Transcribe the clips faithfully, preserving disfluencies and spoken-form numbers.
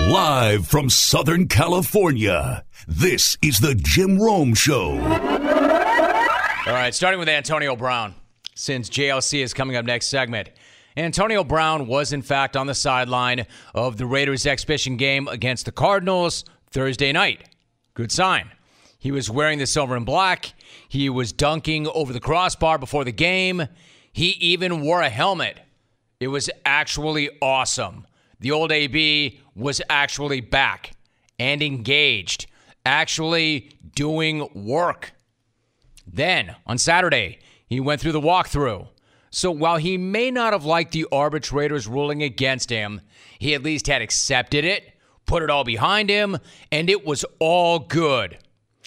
Live from Southern California, this is the Jim Rome Show. All right, starting with Antonio Brown, since J L C is coming up next segment. Antonio Brown was, in fact, on the sideline of the Raiders exhibition game against the Cardinals Thursday night. Good sign. He was wearing the silver and black. He was dunking over the crossbar before the game. He even wore a helmet. It was actually awesome. The old A B was actually back and engaged, actually doing work. Then, on Saturday, he went through the walkthrough. So while he may not have liked the arbitrator's ruling against him, he at least had accepted it, put it all behind him, and it was all good.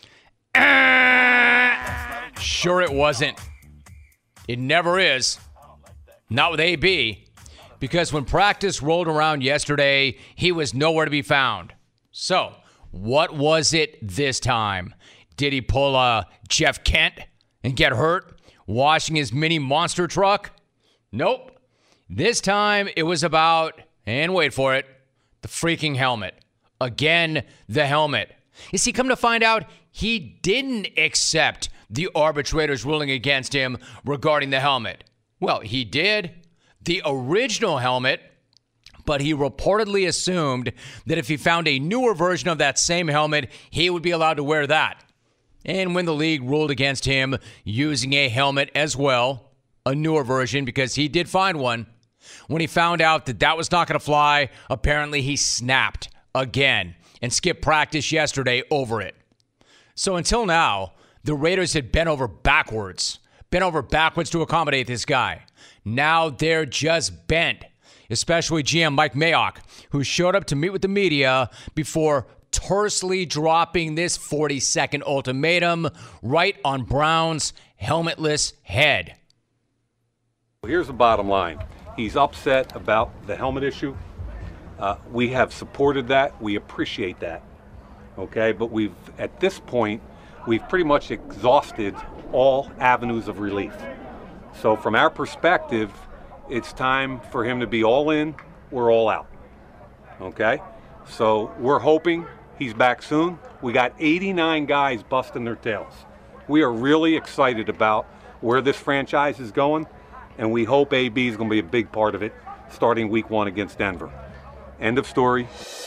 Ah! Sure it wasn't. It never is. Not with A B. Because when practice rolled around yesterday, he was nowhere to be found. So, what was it this time? Did he pull a Jeff Kent and get hurt washing his mini monster truck? Nope. This time it was about, and wait for it, the freaking helmet. Again, the helmet. You see, come to find out, he didn't accept the arbitrator's ruling against him regarding the helmet. Well, he did. The original helmet, but he reportedly assumed that if he found a newer version of that same helmet, he would be allowed to wear that. And when the league ruled against him using a helmet as well, a newer version because he did find one, when he found out that that was not going to fly, apparently he snapped again and skipped practice yesterday over it. So until now, the Raiders had bent over backwards, bent over backwards to accommodate this guy. Now they're just bent, especially G M Mike Mayock, who showed up to meet with the media before tersely dropping this forty-second ultimatum right on Brown's helmetless head. Here's the bottom line. He's upset about the helmet issue. Uh, we have supported that. We appreciate that. Okay, but we've, at this point, we've pretty much exhausted all avenues of relief. So from our perspective, it's time for him to be all in, we're all out. Okay? So we're hoping he's back soon. We got eighty-nine guys busting their tails. We are really excited about where this franchise is going, and we hope A B is going to be a big part of it starting week one against Denver. End of story.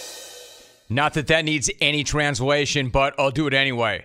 Not that that needs any translation, but I'll do it anyway.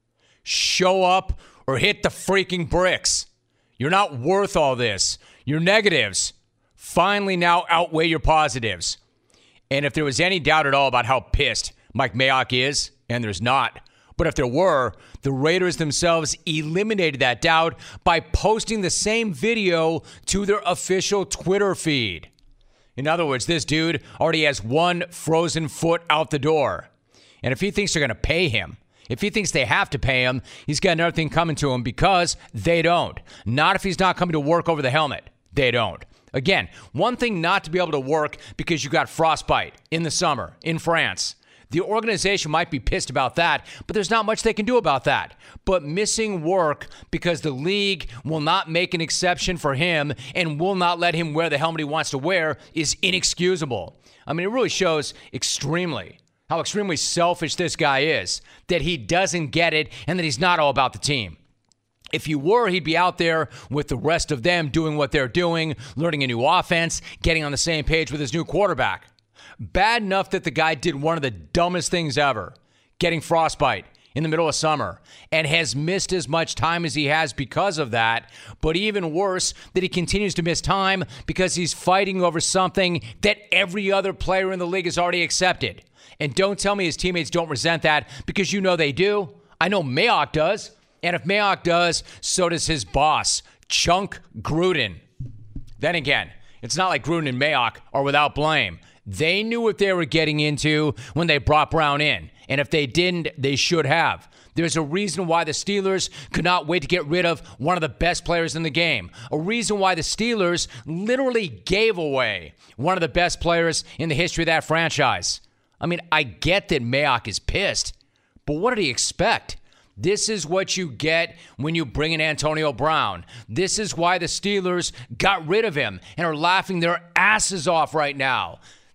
Show up or hit the freaking bricks. You're not worth all this. Your negatives finally now outweigh your positives. And if there was any doubt at all about how pissed Mike Mayock is, and there's not, but if there were, the Raiders themselves eliminated that doubt by posting the same video to their official Twitter feed. In other words, this dude already has one frozen foot out the door. And if he thinks they're going to pay him, if he thinks they have to pay him, he's got another thing coming to him because they don't. Not if he's not coming to work over the helmet. They don't. Again, one thing not to be able to work because you got frostbite in the summer in France. The organization might be pissed about that, but there's not much they can do about that. But missing work because the league will not make an exception for him and will not let him wear the helmet he wants to wear is inexcusable. I mean, it really shows extremely how extremely selfish this guy is, that he doesn't get it and that he's not all about the team. If he were, he'd be out there with the rest of them doing what they're doing, learning a new offense, getting on the same page with his new quarterback. Bad enough that the guy did one of the dumbest things ever, getting frostbite in the middle of summer, and has missed as much time as he has because of that. But even worse, that he continues to miss time because he's fighting over something that every other player in the league has already accepted. And don't tell me his teammates don't resent that, because you know they do. I know Mayock does. And if Mayock does, so does his boss, Chunk Gruden. Then again, it's not like Gruden and Mayock are without blame. They knew what they were getting into when they brought Brown in. And if they didn't, they should have. There's a reason why the Steelers could not wait to get rid of one of the best players in the game. A reason why the Steelers literally gave away one of the best players in the history of that franchise. I mean, I get that Mayock is pissed, but what did he expect? This is what you get when you bring in Antonio Brown. This is why the Steelers got rid of him and are laughing their asses off right now.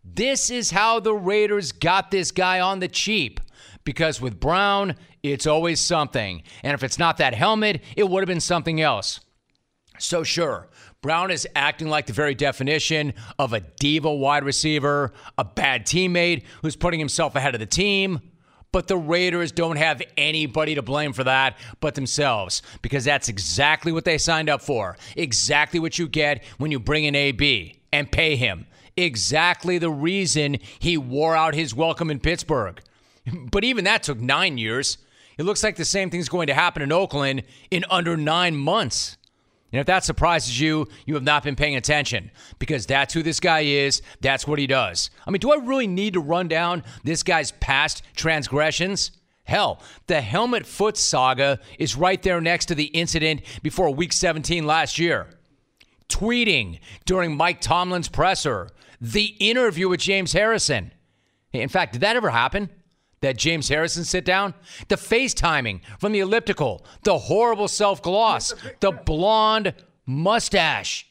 This is how the Raiders got this guy on the cheap. Because with Brown, it's always something. And if it's not that helmet, it would have been something else. So sure, Brown is acting like the very definition of a diva wide receiver, a bad teammate who's putting himself ahead of the team. But the Raiders don't have anybody to blame for that but themselves, because that's exactly what they signed up for. Exactly what you get when you bring in A B and pay him. Exactly the reason he wore out his welcome in Pittsburgh. But even that took nine years. It looks like the same thing's going to happen in Oakland in under nine months. And if that surprises you, you have not been paying attention, because that's who this guy is. That's what he does. I mean, do I really need to run down this guy's past transgressions? Hell, the helmet foot saga is right there next to the incident before week seventeen last year. Tweeting during Mike Tomlin's presser, the interview with James Harrison. In fact, did that ever happen? That James Harrison sit down? The FaceTiming from the elliptical, the horrible self-gloss, the blonde mustache.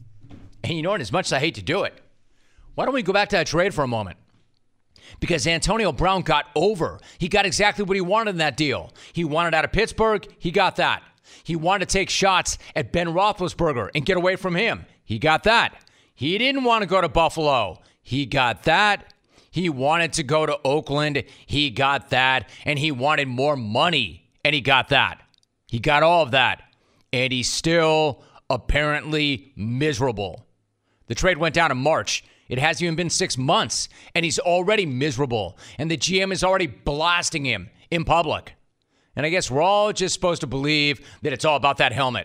And you know what? As much as I hate to do it, why don't we go back to that trade for a moment? Because Antonio Brown got over. He got exactly what he wanted in that deal. He wanted out of Pittsburgh. He got that. He wanted to take shots at Ben Roethlisberger and get away from him. He got that. He didn't want to go to Buffalo. He got that. He wanted to go to Oakland. He got that. And he wanted more money. And he got that. He got all of that. And he's still apparently miserable. The trade went down in March. It hasn't even been six months. And he's already miserable. And the G M is already blasting him in public. And I guess we're all just supposed to believe that it's all about that helmet.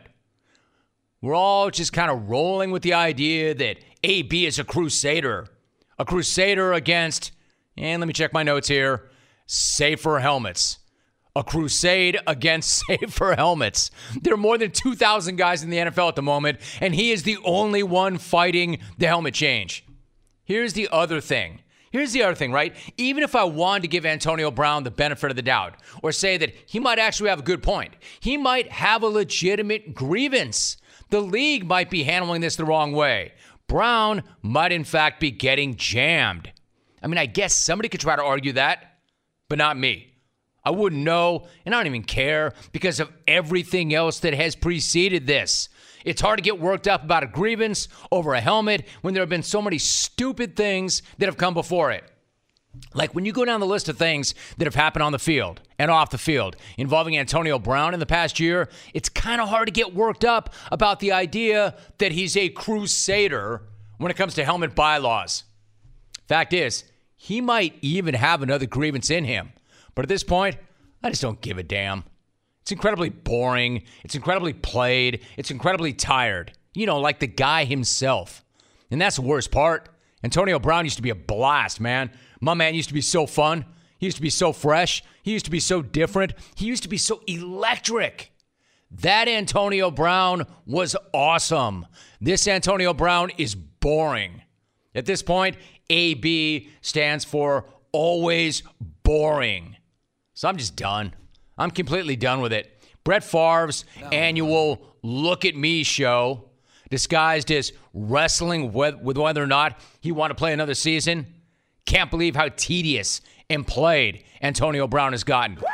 We're all just kind of rolling with the idea that A B is a crusader. A crusader against, and let me check my notes here, safer helmets. A crusade against safer helmets. There are more than two thousand guys in the N F L at the moment, and he is the only one fighting the helmet change. Here's the other thing. Here's the other thing, right? Even if I wanted to give Antonio Brown the benefit of the doubt, or say that he might actually have a good point, he might have a legitimate grievance. The league might be handling this the wrong way. Brown might, in fact, be getting jammed. I mean, I guess somebody could try to argue that, but not me. I wouldn't know, and I don't even care because of everything else that has preceded this. It's hard to get worked up about a grievance over a helmet when there have been so many stupid things that have come before it. Like when you go down the list of things that have happened on the field and off the field involving Antonio Brown in the past year, it's kind of hard to get worked up about the idea that he's a crusader when it comes to helmet bylaws. Fact is, he might even have another grievance in him. But at this point, I just don't give a damn. It's incredibly boring. It's incredibly played. It's incredibly tired. You know, like the guy himself. And that's the worst part. Antonio Brown used to be a blast, man. My man used to be so fun. He used to be so fresh. He used to be so different. He used to be so electric. That Antonio Brown was awesome. This Antonio Brown is boring. At this point, A B stands for always boring. So I'm just done. I'm completely done with it. Brett Favre's no. annual Look at Me show, disguised as wrestling with, with whether or not he wanted to play another season. Can't believe how tedious and played Antonio Brown has gotten. Woo!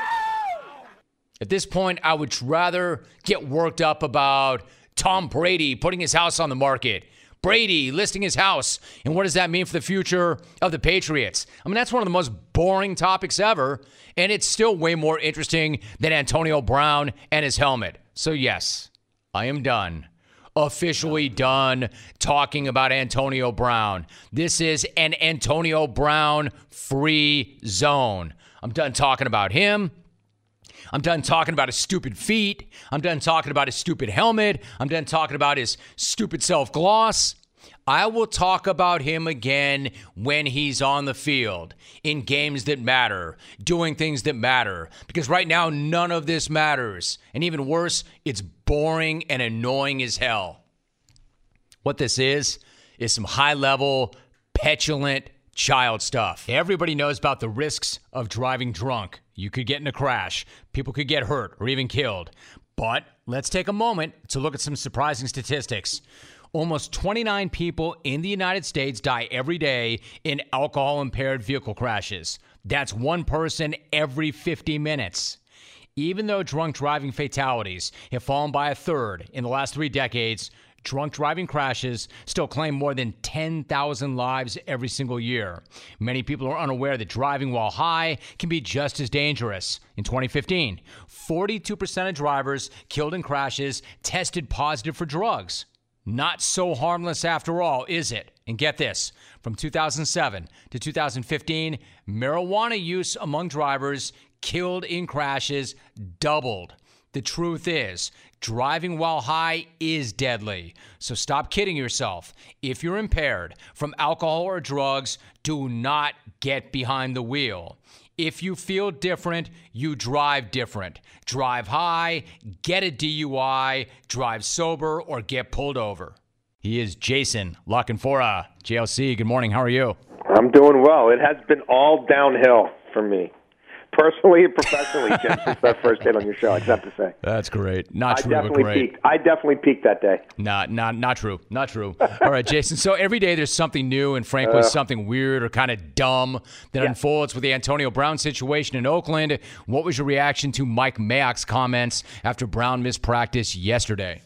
At this point, I would rather get worked up about Tom Brady putting his house on the market. Brady listing his house. And what does that mean for the future of the Patriots? I mean, that's one of the most boring topics ever. And it's still way more interesting than Antonio Brown and his helmet. So yes, I am done. Officially done talking about Antonio Brown. This is an Antonio Brown free zone. I'm done talking about him. I'm done talking about his stupid feet. I'm done talking about his stupid helmet. I'm done talking about his stupid self-gloss. I will talk about him again when he's on the field, in games that matter, doing things that matter. Because right now, none of this matters. And even worse, it's boring and annoying as hell. What this is, is some high-level, petulant child stuff. Everybody knows about the risks of driving drunk. You could get in a crash. People could get hurt or even killed. But let's take a moment to look at some surprising statistics. Almost twenty-nine people in the United States die every day in alcohol-impaired vehicle crashes. That's one person every fifty minutes. Even though drunk driving fatalities have fallen by a third in the last three decades, drunk driving crashes still claim more than ten thousand lives every single year. Many people are unaware that driving while high can be just as dangerous. In twenty fifteen, forty-two percent of drivers killed in crashes tested positive for drugs. Not so harmless after all, is it? And get this, from two thousand seven to two thousand fifteen, marijuana use among drivers killed in crashes doubled. The truth is, driving while high is deadly. So stop kidding yourself. If you're impaired from alcohol or drugs, do not get behind the wheel. If you feel different, you drive different. Drive high, get a D U I, drive sober, or get pulled over. He is Jason La Canfora. J L C, good morning. How are you? I'm doing well. It has been all downhill for me. Personally and professionally, Jim, since that first hit on your show, I just have to say. That's great. Not I true, definitely but great. Peaked. I definitely peaked that day. Not, not, not true. Not true. All right, Jason. So every day there's something new and frankly uh, something weird or kind of dumb that yeah. unfolds with the Antonio Brown situation in Oakland. What was your reaction to Mike Mayock's comments after Brown missed practice yesterday?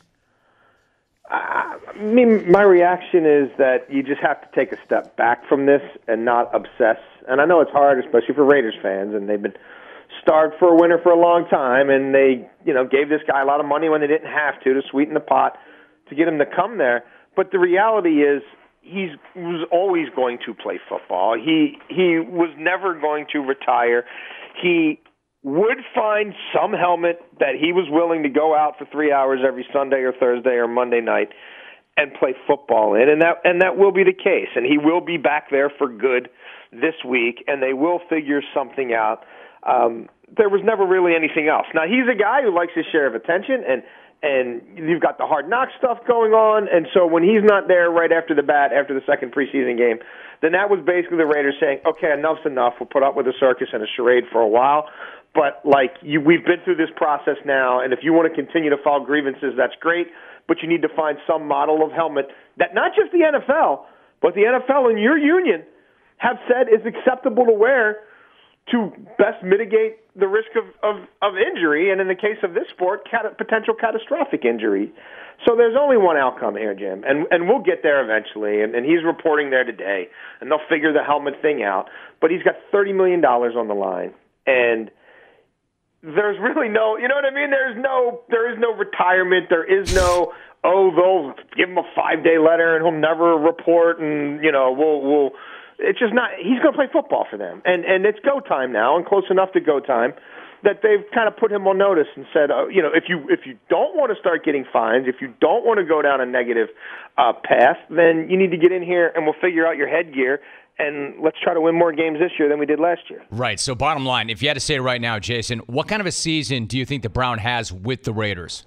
Uh, I mean, my reaction is that you just have to take a step back from this and not obsess. And I know it's hard, especially for Raiders fans, and they've been starved for a winner for a long time, and they, you know, gave this guy a lot of money when they didn't have to, to sweeten the pot, to get him to come there. But the reality is he was always going to play football. He he was never going to retire. He would find some helmet that he was willing to go out for three hours every Sunday or Thursday or Monday night and play football in, and that and that will be the case. And he will be back there for good this week, and they will figure something out. Um, there was never really anything else. Now, he's a guy who likes his share of attention, and and you've got the hard knock stuff going on, and so when he's not there right after the bat, after the second preseason game, then that was basically the Raiders saying, okay, enough's enough. We'll put up with a circus and a charade for a while, but like you, we've been through this process now, and if you want to continue to file grievances, that's great, but you need to find some model of helmet that not just the N F L, but the N F L and your union have said is acceptable to wear to best mitigate the risk of, of, of injury, and in the case of this sport, cat- potential catastrophic injury. So there's only one outcome here, Jim, and and we'll get there eventually, and, and he's reporting there today, and they'll figure the helmet thing out. But he's got thirty million dollars on the line, and there's really no, you know what I mean? There's no, there is no retirement. There is no, oh, they'll give him a five-day letter, and he'll never report, and, you know, we'll, we'll, it's just not, he's going to play football for them. And and it's go time now, and close enough to go time, that they've kind of put him on notice and said, uh, you know, if you if you don't want to start getting fines, if you don't want to go down a negative uh, path, then you need to get in here and we'll figure out your headgear, and let's try to win more games this year than we did last year. Right. So bottom line, if you had to say it right now, Jason, what kind of a season do you think that Brown has with the Raiders?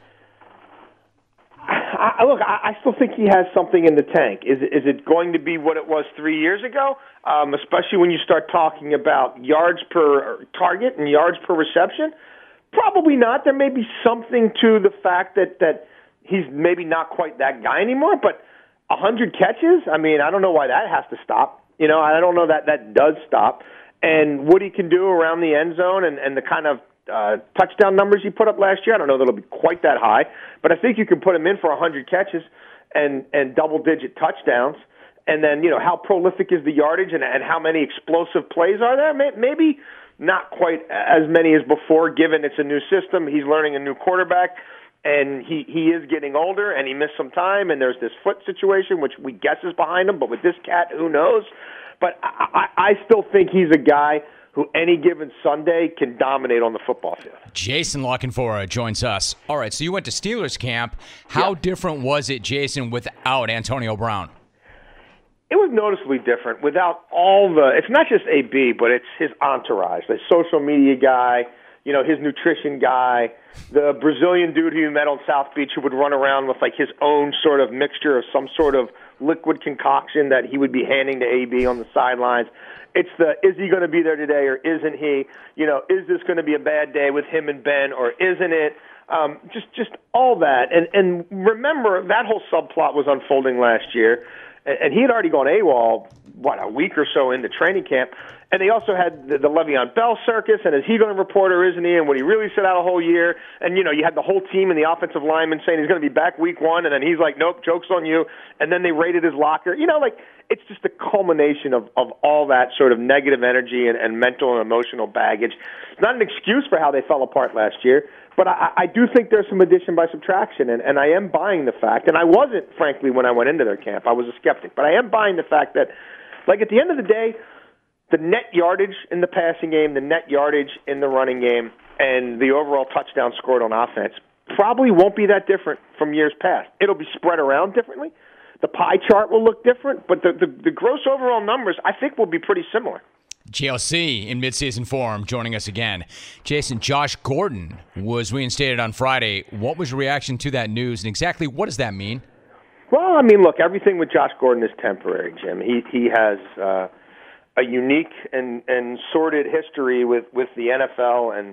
I, look, I, I still think he has something in the tank. Is, is it going to be what it was three years ago? Um, especially when you start talking about yards per target and yards per reception? Probably not. There may be something to the fact that, that he's maybe not quite that guy anymore, but one hundred catches? I mean, I don't know why that has to stop. You know, I don't know that that does stop. And what he can do around the end zone and, and the kind of Uh, touchdown numbers he put up last year, I don't know that it'll be quite that high, but I think you can put him in for one hundred catches and, and double-digit touchdowns. And then, you know, how prolific is the yardage and, and how many explosive plays are there? Maybe not quite as many as before, given it's a new system. He's learning a new quarterback, and he, he is getting older, and he missed some time, and there's this foot situation, which we guess is behind him, but with this cat, who knows? But I, I, I still think he's a guy who any given Sunday can dominate on the football field. Jason La Canfora joins us. All right, so you went to Steelers camp. How yeah. different was it, Jason, without Antonio Brown? It was noticeably different without all the, it's not just A B, but it's his entourage, the social media guy, you know, his nutrition guy, the Brazilian dude who you met on South Beach who would run around with like his own sort of mixture of some sort of liquid concoction that he would be handing to A B on the sidelines. It's the, is he going to be there today or isn't he? You know, is this going to be a bad day with him and Ben or isn't it? Um, just just all that. And, and remember, that whole subplot was unfolding last year, and, and he had already gone AWOL, what, a week or so into training camp. And they also had the, the Le'Veon Bell circus, and is he going to report or isn't he? And would he really sit out a whole year? And, you know, you had the whole team and the offensive lineman saying he's going to be back week one, and then he's like, nope, joke's on you. And then they raided his locker. You know, like, it's just a culmination of, of all that sort of negative energy and, and mental and emotional baggage. It's not an excuse for how they fell apart last year, but I, I do think there's some addition by subtraction, and, and I am buying the fact, and I wasn't, frankly, when I went into their camp. I was a skeptic, but I am buying the fact that, like, at the end of the day, the net yardage in the passing game, the net yardage in the running game, and the overall touchdown scored on offense probably won't be that different from years past. It'll be spread around differently. The pie chart will look different, but the, the, the gross overall numbers, I think, will be pretty similar. G L C in midseason form joining us again. Jason, Josh Gordon was reinstated on Friday. What was your reaction to that news, and exactly what does that mean? Well, I mean, look, everything with Josh Gordon is temporary, Jim. He he has uh, a unique and, and sordid history with, with the N F L, and,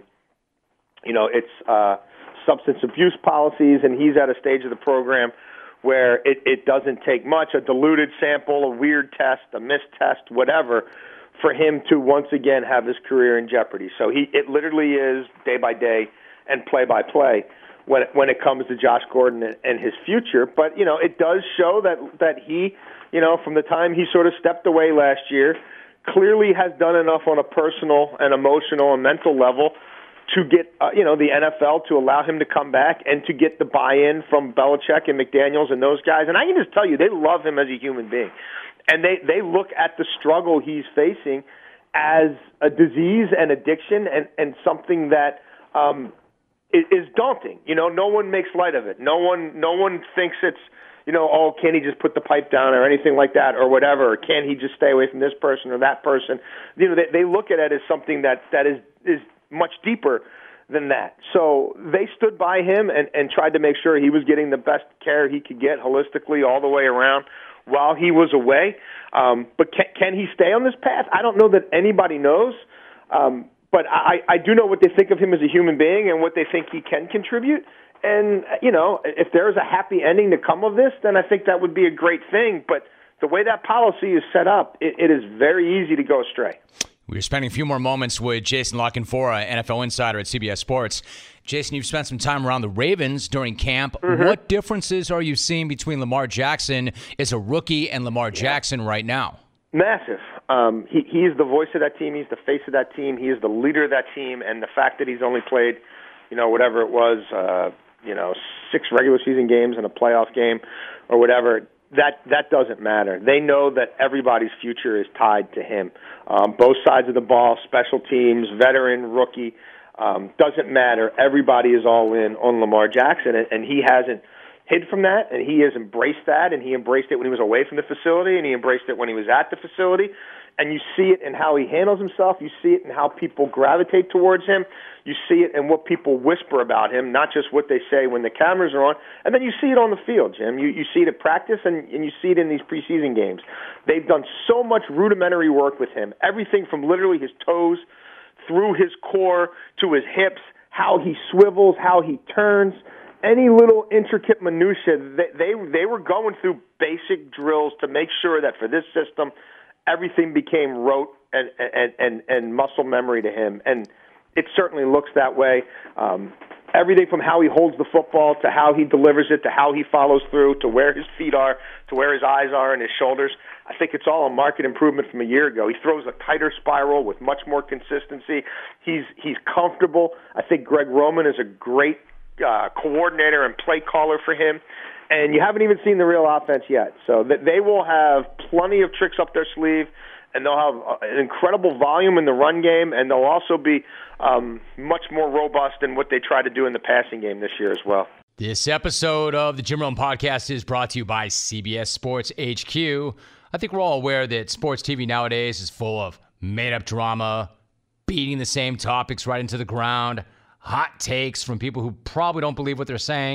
you know, it's uh, substance abuse policies, and he's at a stage of the program where it, it doesn't take much, a diluted sample, a weird test, a missed test, whatever, for him to once again have his career in jeopardy. So he it literally is day by day and play by play when it, when it comes to Josh Gordon and, and his future. But, you know, it does show that that he, you know, from the time he sort of stepped away last year, clearly has done enough on a personal and emotional and mental level to get, uh, you know, the N F L to allow him to come back and to get the buy-in from Belichick and McDaniels and those guys. And I can just tell you, they love him as a human being. And they, they look at the struggle he's facing as a disease and addiction and, and something that um, is, is daunting. You know, no one makes light of it. No one no one thinks it's, you know, oh, can he just put the pipe down or anything like that or whatever, or can he just stay away from this person or that person? You know, they, they look at it as something that, that is, is much deeper than that. So they stood by him and, and tried to make sure he was getting the best care he could get holistically all the way around while he was away. Um, but can, can he stay on this path? I don't know that anybody knows. Um, but I, I do know what they think of him as a human being and what they think he can contribute. And, you know, if there is a happy ending to come of this, then I think that would be a great thing. But the way that policy is set up, it, it is very easy to go astray. We're spending a few more moments with Jason La Canfora, N F L insider at C B S Sports. Jason, you've spent some time around the Ravens during camp. Mm-hmm. What differences are you seeing between Lamar Jackson as a rookie and Lamar yeah. Jackson right now? Massive. Um, he, he is the voice of that team. He's the face of that team. He is the leader of that team. And the fact that he's only played, you know, whatever it was, uh, you know, six regular season games and a playoff game or whatever, that that doesn't matter. They know that everybody's future is tied to him. Um, both sides of the ball, special teams, veteran, rookie, um, doesn't matter. Everybody is all in on Lamar Jackson, and, and he hasn't hid from that, and he has embraced that, and he embraced it when he was away from the facility, and he embraced it when he was at the facility. And you see it in how he handles himself. You see it in how people gravitate towards him. You see it in what people whisper about him, not just what they say when the cameras are on. And then you see it on the field, Jim. You, you see it at practice, and, and you see it in these preseason games. They've done so much rudimentary work with him, everything from literally his toes through his core to his hips, how he swivels, how he turns, any little intricate minutia. They, they, they were going through basic drills to make sure that for this system, everything became rote and, and, and, and muscle memory to him. And it certainly looks that way. Um, everything from how he holds the football to how he delivers it to how he follows through to where his feet are to where his eyes are and his shoulders. I think it's all a marked improvement from a year ago. He throws a tighter spiral with much more consistency. He's, he's comfortable. I think Greg Roman is a great uh, coordinator and play caller for him. And you haven't even seen the real offense yet. So they will have plenty of tricks up their sleeve, and they'll have an incredible volume in the run game, and they'll also be um, much more robust than what they try to do in the passing game this year as well. This episode of the Jim Rome Podcast is brought to you by C B S Sports H Q. I think we're all aware that sports T V nowadays is full of made-up drama, beating the same topics right into the ground, hot takes from people who probably don't believe what they're saying.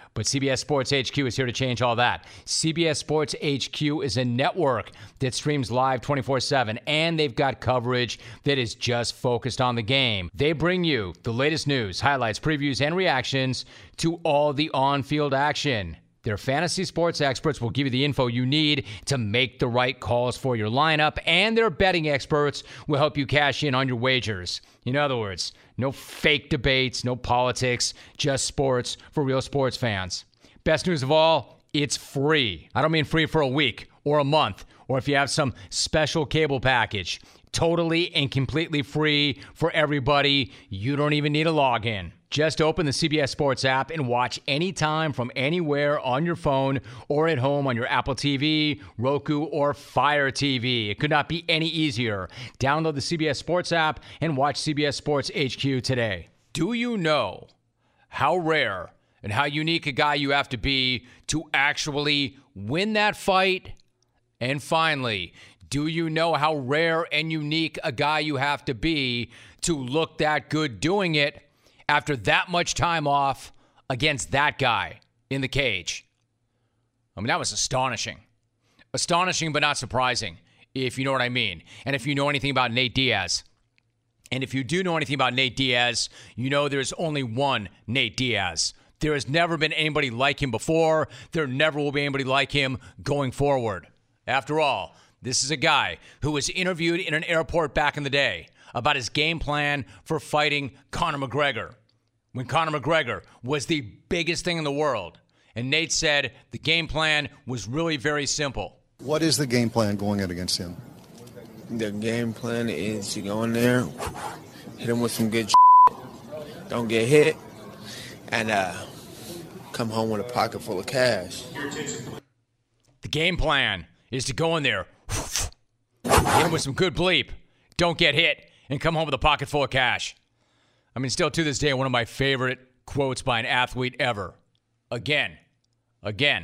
But C B S Sports H Q is here to change all that. C B S Sports H Q is a network that streams live twenty-four seven, and they've got coverage that is just focused on the game. They bring you the latest news, highlights, previews, and reactions to all the on-field action. Their fantasy sports experts will give you the info you need to make the right calls for your lineup, and their betting experts will help you cash in on your wagers. In other words, no fake debates, no politics, just sports for real sports fans. Best news of all, it's free. I don't mean free for a week or a month, or if you have some special cable package. Totally and completely free for everybody. You don't even need a login. Just open the C B S Sports app and watch anytime from anywhere on your phone or at home on your Apple T V, Roku, or Fire T V. It could not be any easier. Download the C B S Sports app and watch C B S Sports H Q today. Do you know how rare and how unique a guy you have to be to actually win that fight? And finally, do you know how rare and unique a guy you have to be to look that good doing it after that much time off against that guy in the cage? I mean, that was astonishing. Astonishing, but not surprising, if you know what I mean. And if you know anything about Nate Diaz. And if you do know anything about Nate Diaz, you know there's only one Nate Diaz. There has never been anybody like him before. There never will be anybody like him going forward. After all, this is a guy who was interviewed in an airport back in the day about his game plan for fighting Conor McGregor, when Conor McGregor was the biggest thing in the world. And Nate said the game plan was really very simple. What is the game plan going in against him? The game plan is to go in there, hit him with some good shit, don't get hit, and uh, come home with a pocket full of cash. The game plan is to go in there, hit him with some good bleep, don't get hit, and come home with a pocket full of cash. I mean, still to this day, one of my favorite quotes by an athlete ever. Again, again.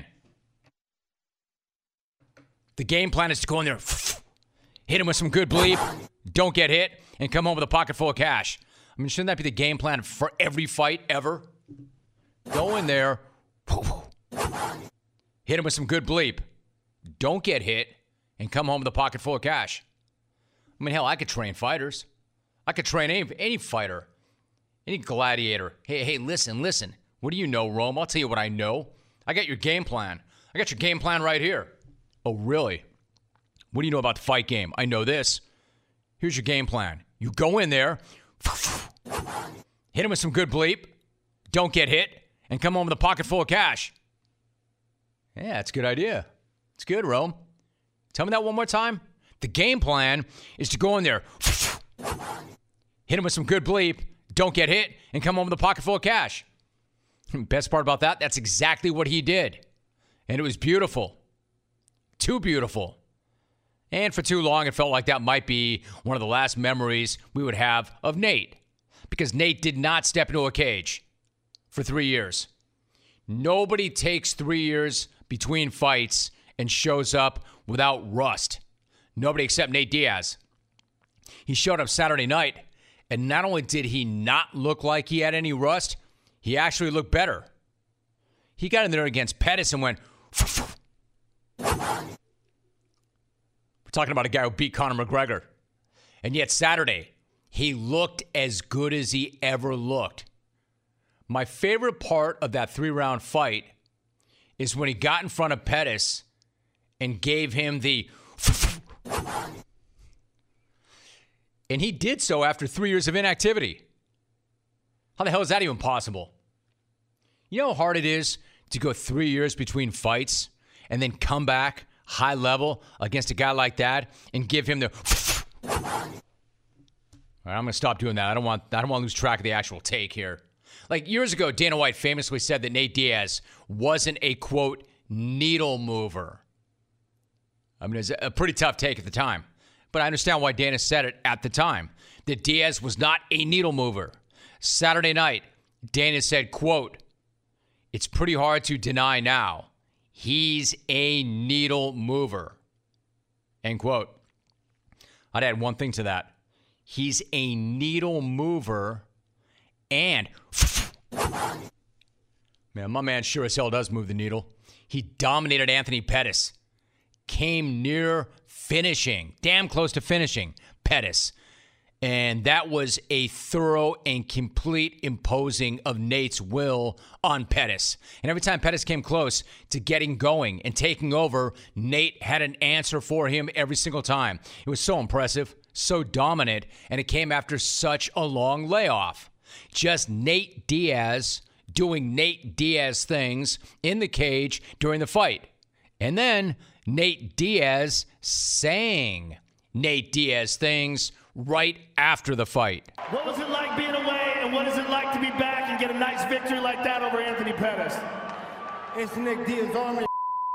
The game plan is to go in there, hit him with some good bleep, don't get hit, and come home with a pocket full of cash. I mean, shouldn't that be the game plan for every fight ever? Go in there, hit him with some good bleep, don't get hit, and come home with a pocket full of cash. I mean, hell, I could train fighters. I could train any, any fighter, any gladiator. Hey, hey, listen, listen. What do you know, Rome? I'll tell you what I know. I got your game plan. I got your game plan right here. Oh, really? What do you know about the fight game? I know this. Here's your game plan. You go in there, hit him with some good bleep, don't get hit, and come home with a pocket full of cash. Yeah, that's a good idea. It's good, Rome. Tell me that one more time. The game plan is to go in there, hit him with some good bleep, don't get hit, and come home with a pocket full of cash. Best part about that, that's exactly what he did. And it was beautiful. Too beautiful. And for too long, it felt like that might be one of the last memories we would have of Nate. Because Nate did not step into a cage for three years. Nobody takes three years between fights and shows up without rust. Nobody except Nate Diaz. He showed up Saturday night, and not only did he not look like he had any rust, he actually looked better. He got in there against Pettis and went... We're talking about a guy who beat Conor McGregor. And yet Saturday, he looked as good as he ever looked. My favorite part of that three-round fight is when he got in front of Pettis and gave him the... And he did so after three years of inactivity. How the hell is that even possible? You know how hard it is to go three years between fights and then come back high level against a guy like that and give him the... All right, I'm going to stop doing that. I don't want I don't want to lose track of the actual take here. Like years ago, Dana White famously said that Nate Diaz wasn't a, quote, needle mover. I mean, it was a pretty tough take at the time. But I understand why Dana said it at the time, that Diaz was not a needle mover. Saturday night, Dana said, quote, it's pretty hard to deny now. He's a needle mover. End quote. I'd add one thing to that. He's a needle mover and Man, my man sure as hell does move the needle. He dominated Anthony Pettis. Came near finishing, damn close to finishing Pettis. And that was a thorough and complete imposing of Nate's will on Pettis. And every time Pettis came close to getting going and taking over, Nate had an answer for him every single time. It was so impressive, so dominant, and it came after such a long layoff. Just Nate Diaz doing Nate Diaz things in the cage during the fight. And then Nate Diaz saying Nate Diaz things right after the fight. What was it like being away, and what is it like to be back and get a nice victory like that over Anthony Pettis? It's Nick Diaz Army.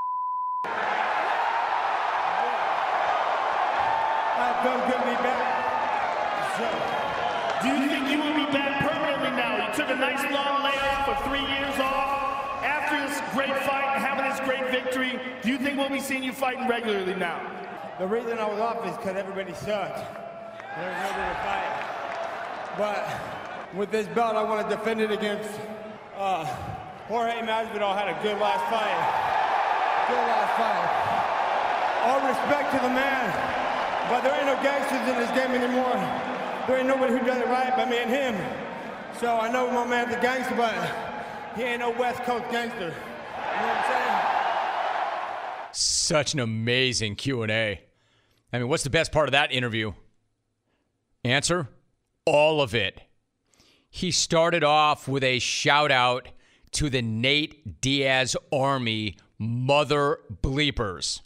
I felt good to be back. So, do you think you will be back permanently now? You took a nice long layoff for three years off. After this great fight and having this great victory, do you think we'll be seeing you fighting regularly now? The reason I was off is because everybody sucked. There was nobody to fight. But with this belt, I want to defend it against uh, Jorge Masvidal. Had a good last fight. Good last fight. All respect to the man, but there ain't no gangsters in this game anymore. There ain't nobody who does it right but me and him. So I know my man's a gangster, but he ain't no West Coast gangster. You know what I'm saying? Such an amazing Q and A. I mean, what's the best part of that interview? Answer, all of it. He started off with a shout out to the Nate Diaz Army mother bleepers.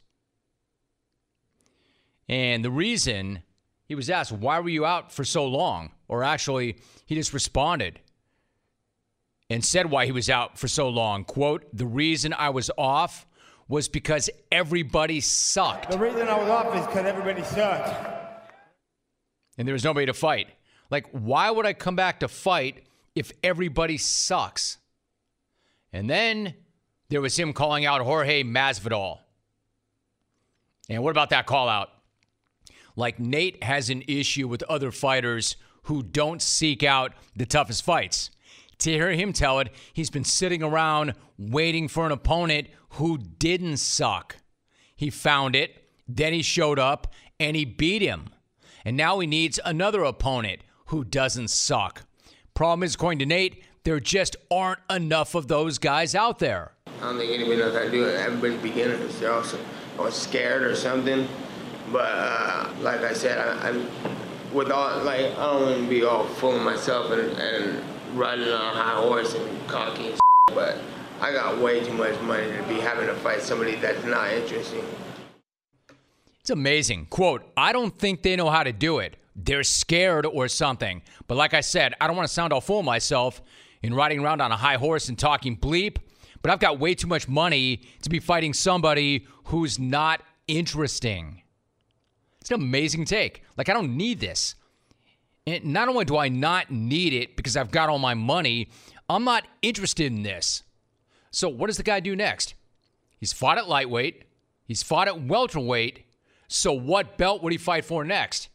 And the reason, he was asked, why were you out for so long? Or actually, he just responded and said why he was out for so long. Quote, the reason I was off was because everybody sucked. The reason I was off is because everybody sucked. And there was nobody to fight. Like, why would I come back to fight if everybody sucks? And then there was him calling out Jorge Masvidal. And what about that call out? Like, Nate has an issue with other fighters who don't seek out the toughest fights. To hear him tell it, he's been sitting around waiting for an opponent who didn't suck. He found it, then he showed up, and he beat him. And now he needs another opponent who doesn't suck. Problem is, according to Nate, there just aren't enough of those guys out there. I don't think anybody knows how to do it. Everybody's beginners. They're also or scared or something. But uh, like I said, I, I'm with all like I don't want to be all full of myself and, and riding on a high horse and cocky and shit, but I got way too much money to be having to fight somebody that's not interesting. It's amazing. Quote, I don't think they know how to do it. They're scared or something. But like I said, I don't want to sound all full of myself in riding around on a high horse and talking bleep, but I've got way too much money to be fighting somebody who's not interesting. It's an amazing take. Like, I don't need this. And not only do I not need it because I've got all my money, I'm not interested in this. So what does the guy do next? He's fought at lightweight. He's fought at welterweight. So what belt would he fight for next?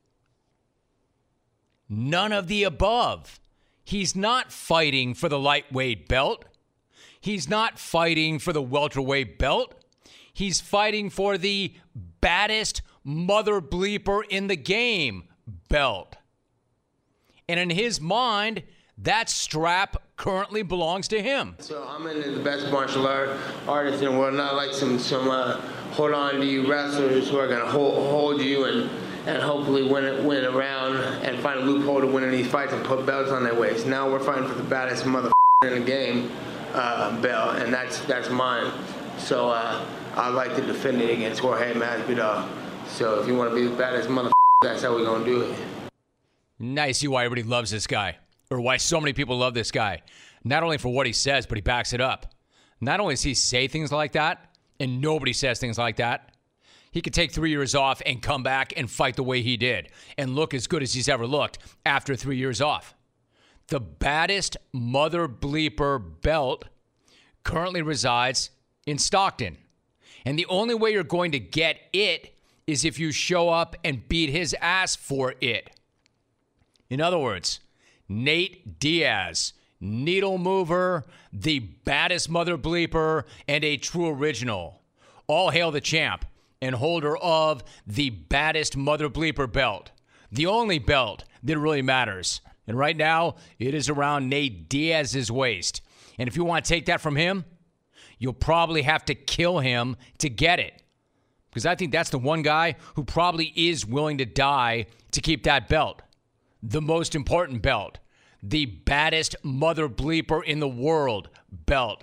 None of the above. He's not fighting for the lightweight belt. He's not fighting for the welterweight belt. He's fighting for the baddest mother bleeper in the game belt. And in his mind, that strap currently belongs to him. So I'm in the best martial art artist in the world, not like some some uh, hold on to you wrestlers who are gonna hold, hold you and and hopefully win it, win around and find a loophole to win in these fights and put belts on their waist. Now we're fighting for the baddest mother in the game uh, belt, and that's that's mine. So uh, I'd like to defend it against Jorge Masvidal. So if you want to be the baddest mother, that's how we're gonna do it. Now you see why everybody loves this guy, or why so many people love this guy. Not only for what he says, but he backs it up. Not only does he say things like that, and nobody says things like that, he could take three years off and come back and fight the way he did and look as good as he's ever looked after three years off. The baddest mother bleeper belt currently resides in Stockton. And the only way you're going to get it is if you show up and beat his ass for it. In other words, Nate Diaz needle mover, the baddest mother bleeper, and a true original. All hail the champ and holder of the baddest mother bleeper belt. The only belt that really matters. And right now, it is around Nate Diaz's waist. And if you want to take that from him, you'll probably have to kill him to get it. Because I think that's the one guy who probably is willing to die to keep that belt. The most important belt. The baddest mother bleeper in the world belt.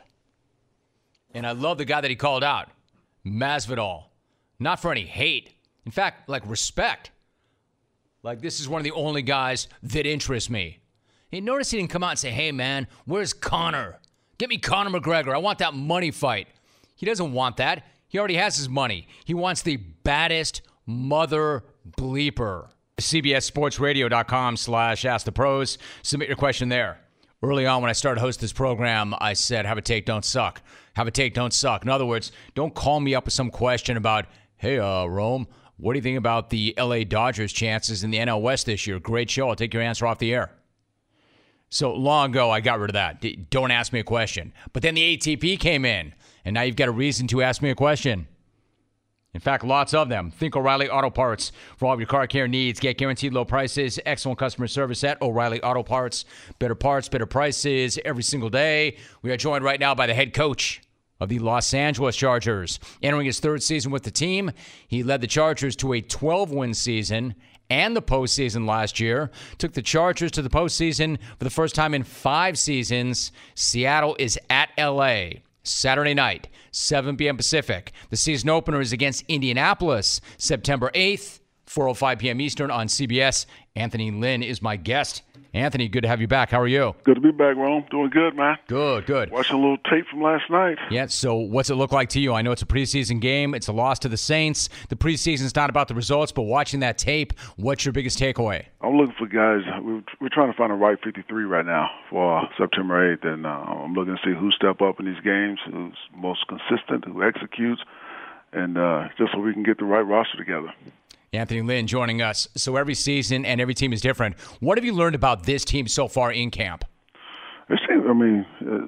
And I love the guy that he called out. Masvidal. Not for any hate. In fact, like respect. Like this is one of the only guys that interest me. Hey, notice he didn't come out and say, hey man, where's Conor? Get me Conor McGregor. I want that money fight. He doesn't want that. He already has his money. He wants the baddest mother bleeper. C B S Sports Radio dot com slash Ask the Pros. Submit your question there. Early on when I started hosting this program, I said, have a take, don't suck. Have a take, don't suck. In other words, don't call me up with some question about, hey, uh, Rome, what do you think about the L A Dodgers' chances in the N L West this year? Great show. I'll take your answer off the air. So long ago, I got rid of that. Don't ask me a question. But then the A T P came in, and now you've got a reason to ask me a question. In fact, lots of them. Think O'Reilly Auto Parts for all of your car care needs. Get guaranteed low prices, excellent customer service at O'Reilly Auto Parts. Better parts, better prices every single day. We are joined right now by the head coach of the Los Angeles Chargers. Entering his third season with the team, he led the Chargers to a twelve-win season and the postseason last year. Took the Chargers to the postseason for the first time in five seasons. Seattle is at L A Saturday night, seven p.m. Pacific. The season opener is against Indianapolis, September eighth, four oh five p.m. Eastern on C B S. Anthony Lynn is my guest. Anthony, good to have you back. How are you? Good to be back, Rome. Doing good, man. Good, good. Watching a little tape from last night. Yeah, so what's it look like to you? I know it's a preseason game. It's a loss to the Saints. The preseason's not about the results, but watching that tape, what's your biggest takeaway? I'm looking for guys. We're, we're trying to find a right fifty-three right now for uh, September eighth, and uh, I'm looking to see who step up in these games, who's most consistent, who executes, and uh, just so we can get the right roster together. Anthony Lynn joining us. So every season and every team is different. What have you learned about this team so far in camp? This team, I mean, uh,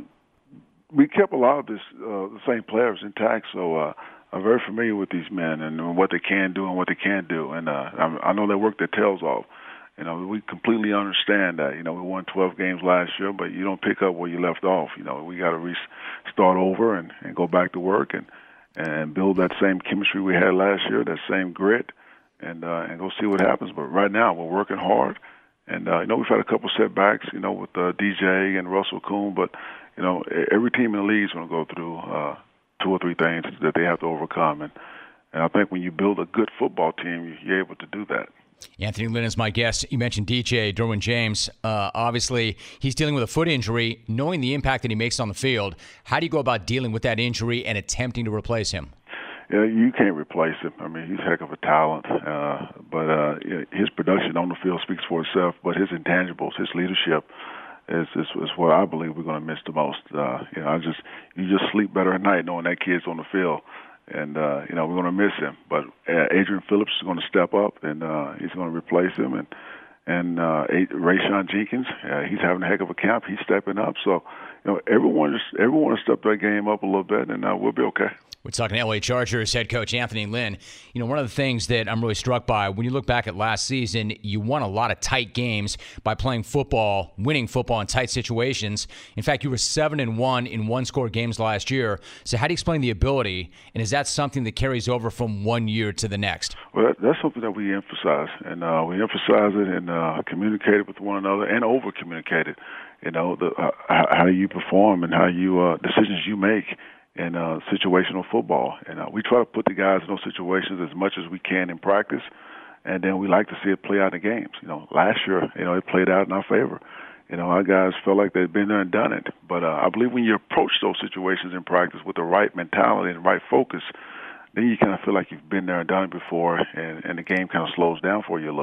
we kept a lot of this, uh, the same players intact, so uh, I'm very familiar with these men and what they can do and what they can't do. And uh, I, I know they work their tails off. You know, we completely understand that. You know, we won twelve games last year, but you don't pick up where you left off. You know, we got to re- start over and, and go back to work and, and build that same chemistry we had last year, that same grit. And uh, and go see what happens. But right now we're working hard, and uh, you know we've had a couple setbacks, you know, with uh, D J and Russell Kuhn. But you know every team in the league is going to go through uh, two or three things that they have to overcome. And and I think when you build a good football team, you're able to do that. Anthony Lynn is my guest. You mentioned D J, Derwin James. Uh, obviously, he's dealing with a foot injury. Knowing the impact that he makes on the field, how do you go about dealing with that injury and attempting to replace him? Yeah, you can't replace him. I mean, he's a heck of a talent. Uh, but uh, his production on the field speaks for itself. But his intangibles, his leadership, is is, is what I believe we're going to miss the most. Uh, you know, I just you just sleep better at night knowing that kid's on the field, and uh, you know we're going to miss him. But uh, Adrian Phillips is going to step up, and uh, he's going to replace him. And and uh, Rayshon Jenkins, uh, he's having a heck of a camp. He's stepping up. So you know, everyone just everyone will step their game up a little bit, and uh, we'll be okay. We're talking L A Chargers head coach Anthony Lynn. You know, one of the things that I'm really struck by, when you look back at last season, you won a lot of tight games by playing football, winning football in tight situations. In fact, you were seven and one in one-score games last year. So how do you explain the ability, and is that something that carries over from one year to the next? Well, that's something that we emphasize, and uh, we emphasize it and uh, communicate it with one another and over-communicate it. You know, the, uh, how you perform and how you uh, decisions you make in uh, situational football. And uh, we try to put the guys in those situations as much as we can in practice, and then we like to see it play out in the games. You know, last year, you know, it played out in our favor. You know, our guys felt like they'd been there and done it. But uh, I believe when you approach those situations in practice with the right mentality and the right focus, then you kind of feel like you've been there and done it before, and, and the game kind of slows down for you a little bit.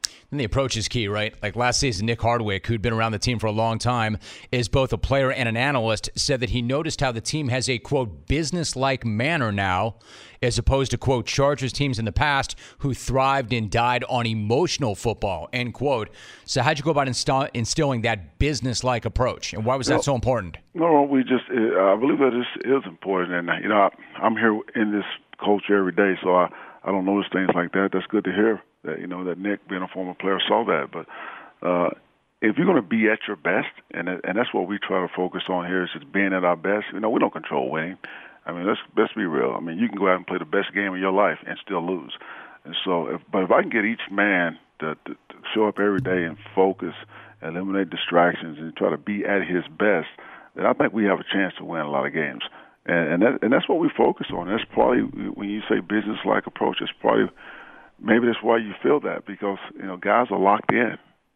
And the approach is key, right? Like last season, Nick Hardwick, who'd been around the team for a long time, is both a player and an analyst, said that he noticed how the team has a, quote, business-like manner now, as opposed to, quote, Chargers teams in the past who thrived and died on emotional football, end quote. So how'd you go about instill- instilling that business-like approach, and why was that well, so important? No, we just, I believe that is, is important. And, you know, I, I'm here in this culture every day, so I, I don't notice things like that. That's good to hear. That, you know, that Nick, being a former player, saw that. But uh, if you're going to be at your best, and and that's what we try to focus on here, is just being at our best. You know, we don't control winning. I mean, let's let's be real. I mean, you can go out and play the best game of your life and still lose. And so, if, but if I can get each man to, to, to show up every day and focus, eliminate distractions, and try to be at his best, then I think we have a chance to win a lot of games. And and, that, and that's what we focus on. That's probably, when you say business-like approach, it's probably maybe that's why you feel that, because, you know, guys are locked in.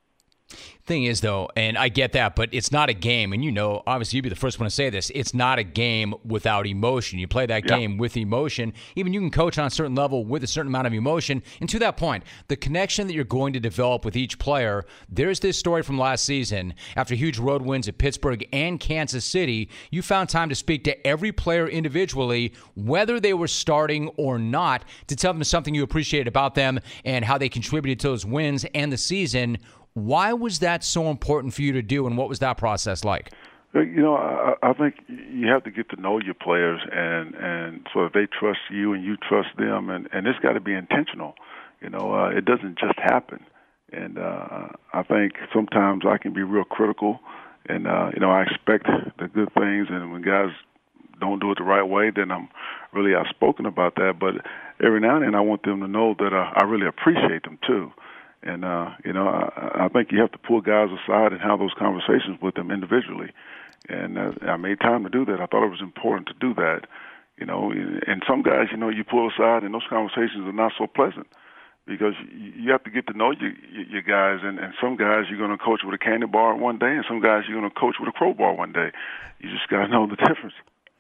Thing is, though, and I get that, but it's not a game. And, you know, obviously you'd be the first one to say this. It's not a game without emotion. You play that Yeah. game with emotion. Even you can coach on a certain level with a certain amount of emotion. And to that point, the connection that you're going to develop with each player, there's this story from last season. After huge road wins at Pittsburgh and Kansas City, you found time to speak to every player individually, whether they were starting or not, to tell them something you appreciated about them and how they contributed to those wins and the season. Why was that so important for you to do, and what was that process like? You know, I, I think you have to get to know your players, and, and so if they trust you and you trust them, and, and it's got to be intentional. You know, uh, it doesn't just happen. And uh, I think sometimes I can be real critical, and, uh, you know, I expect the good things, and when guys don't do it the right way, then I'm really outspoken about that. But every now and then I want them to know that uh, I really appreciate them, too. And, uh, you know, I, I think you have to pull guys aside and have those conversations with them individually. And uh, I made time to do that. I thought it was important to do that. You know, and some guys, you know, you pull aside and those conversations are not so pleasant because you have to get to know your, your guys. And, and some guys you're going to coach with a candy bar one day, and some guys you're going to coach with a crowbar one day. You just got to know the difference.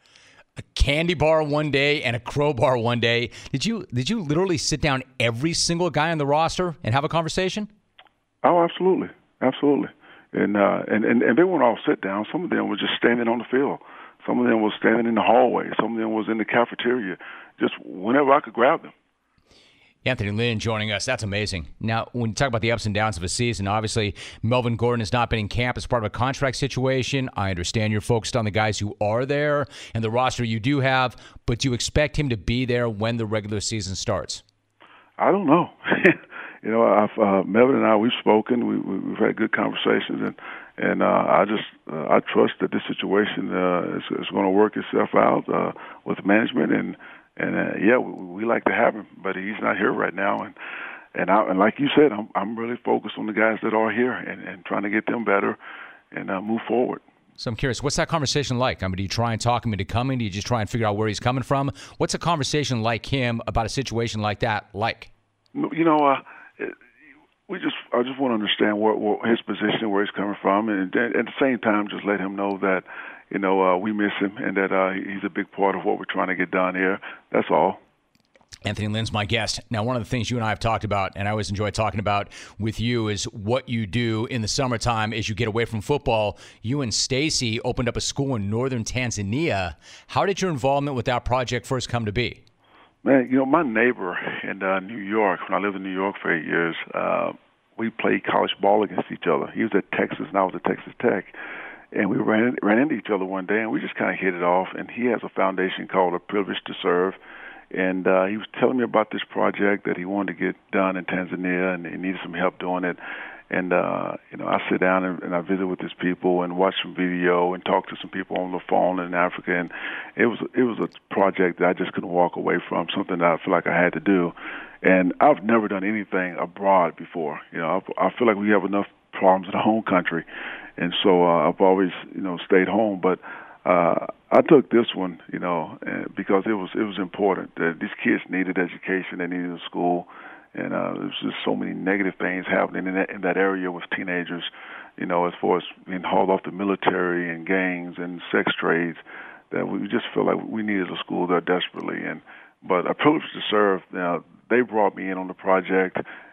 A candy bar one day and a crowbar one day. Did you did you literally sit down every single guy on the roster and have a conversation? Oh, absolutely, absolutely. And uh, and, and and they weren't all sit down. Some of them were just standing on the field. Some of them were standing in the hallway. Some of them was in the cafeteria. Just whenever I could grab them. Anthony Lynn joining us. That's amazing. Now, when you talk about the ups and downs of a season, obviously Melvin Gordon has not been in camp as part of a contract situation. I understand you're focused on the guys who are there and the roster you do have, but do you expect him to be there when the regular season starts? I don't know. you know, I've, uh, Melvin and I, we've spoken. We, we, we've had good conversations, and and uh, I just uh, I trust that this situation uh, is, is going to work itself out uh, with management. And And uh, yeah, we, we like to have him, but he's not here right now. And and, I, and like you said, I'm I'm really focused on the guys that are here and, and trying to get them better and uh, move forward. So I'm curious, what's that conversation like? I mean, do you try and talk him into coming? Do you just try and figure out where he's coming from? What's a conversation like him about a situation like that like? You know, uh, we just I just want to understand what, what his position, where he's coming from, and, and at the same time, just let him know that, you know, uh, we miss him and that uh, he's a big part of what we're trying to get done here. That's all. Anthony Lynn's my guest. Now, one of the things you and I have talked about, and I always enjoy talking about with you, is what you do in the summertime as you get away from football. You and Stacy opened up a school in northern Tanzania. How did your involvement with that project first come to be? Man, you know, my neighbor in uh, New York, when I lived in New York for eight years, uh, we played college ball against each other. He was at Texas, and I was at Texas Tech. And we ran ran into each other one day, and we just kind of hit it off. And he has a foundation called A Privilege to Serve. And uh, he was telling me about this project that he wanted to get done in Tanzania, and he needed some help doing it. And, uh, you know, I sit down and, and I visit with his people and watch some video and talk to some people on the phone in Africa. And it was it was a project that I just couldn't walk away from, something that I feel like I had to do. And I've never done anything abroad before. You know, I, I feel like we have enough problems in our home country. And so uh, I've always, you know, stayed home. But uh, I took this one, you know, uh, because it was it was important. Uh, these kids needed education. They needed a school. And uh, there's just so many negative things happening in that, in that area with teenagers, you know, as far as being hauled off the military and gangs and sex trades, that we just feel like we needed a school there desperately. And but A Privilege to Serve, you know, they brought me in on the project.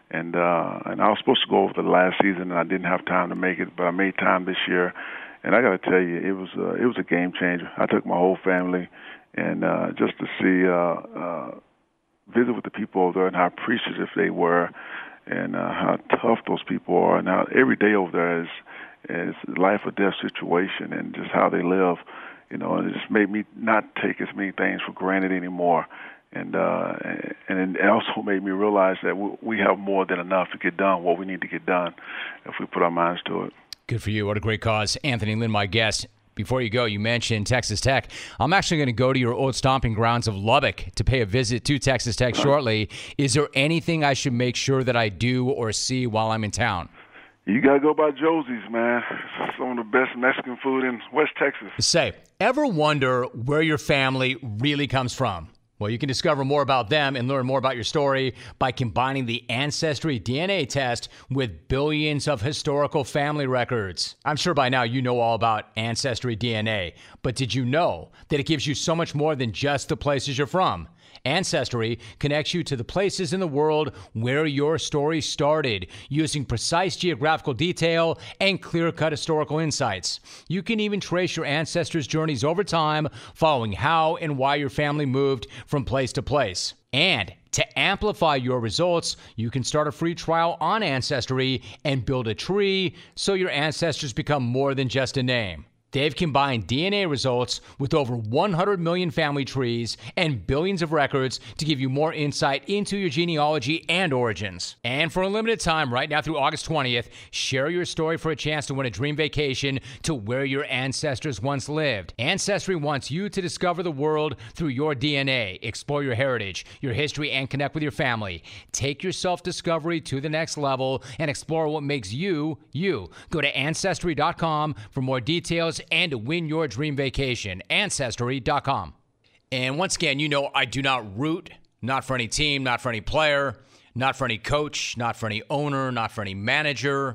And uh, and I was supposed to go over the last season, and I didn't have time to make it, but I made time this year. And I got to tell you, it was uh, it was a game changer. I took my whole family, and uh, just to see, uh, uh, visit with the people over there and how appreciative they were, and uh, how tough those people are, and how every day over there is is life or death situation, and just how they live. You know, and it just made me not take as many things for granted anymore. And uh, and it also made me realize that we have more than enough to get done what we need to get done if we put our minds to it. Good for you. What a great cause. Anthony Lynn, my guest. Before you go, you mentioned Texas Tech. I'm actually going to go to your old stomping grounds of Lubbock to pay a visit to Texas Tech shortly. Is there anything I should make sure that I do or see while I'm in town? You got to go by Josie's, man. It's some of the best Mexican food in West Texas. Say, ever wonder where your family really comes from? Well, you can discover more about them and learn more about your story by combining the Ancestry D N A test with billions of historical family records. I'm sure by now you know all about Ancestry D N A, but did you know that it gives you so much more than just the places you're from? Ancestry connects you to the places in the world where your story started, using precise geographical detail and clear-cut historical insights. You can even trace your ancestors' journeys over time, following how and why your family moved from place to place. And to amplify your results, you can start a free trial on Ancestry and build a tree so your ancestors become more than just a name. They've combined D N A results with over one hundred million family trees and billions of records to give you more insight into your genealogy and origins. And for a limited time, right now through August twentieth, share your story for a chance to win a dream vacation to where your ancestors once lived. Ancestry wants you to discover the world through your D N A, explore your heritage, your history, and connect with your family. Take your self-discovery to the next level and explore what makes you, you. Go to Ancestry dot com for more details and to win your dream vacation. Ancestry dot com. And once again, you know I do not root, not for any team, not for any player, not for any coach, not for any owner, not for any manager.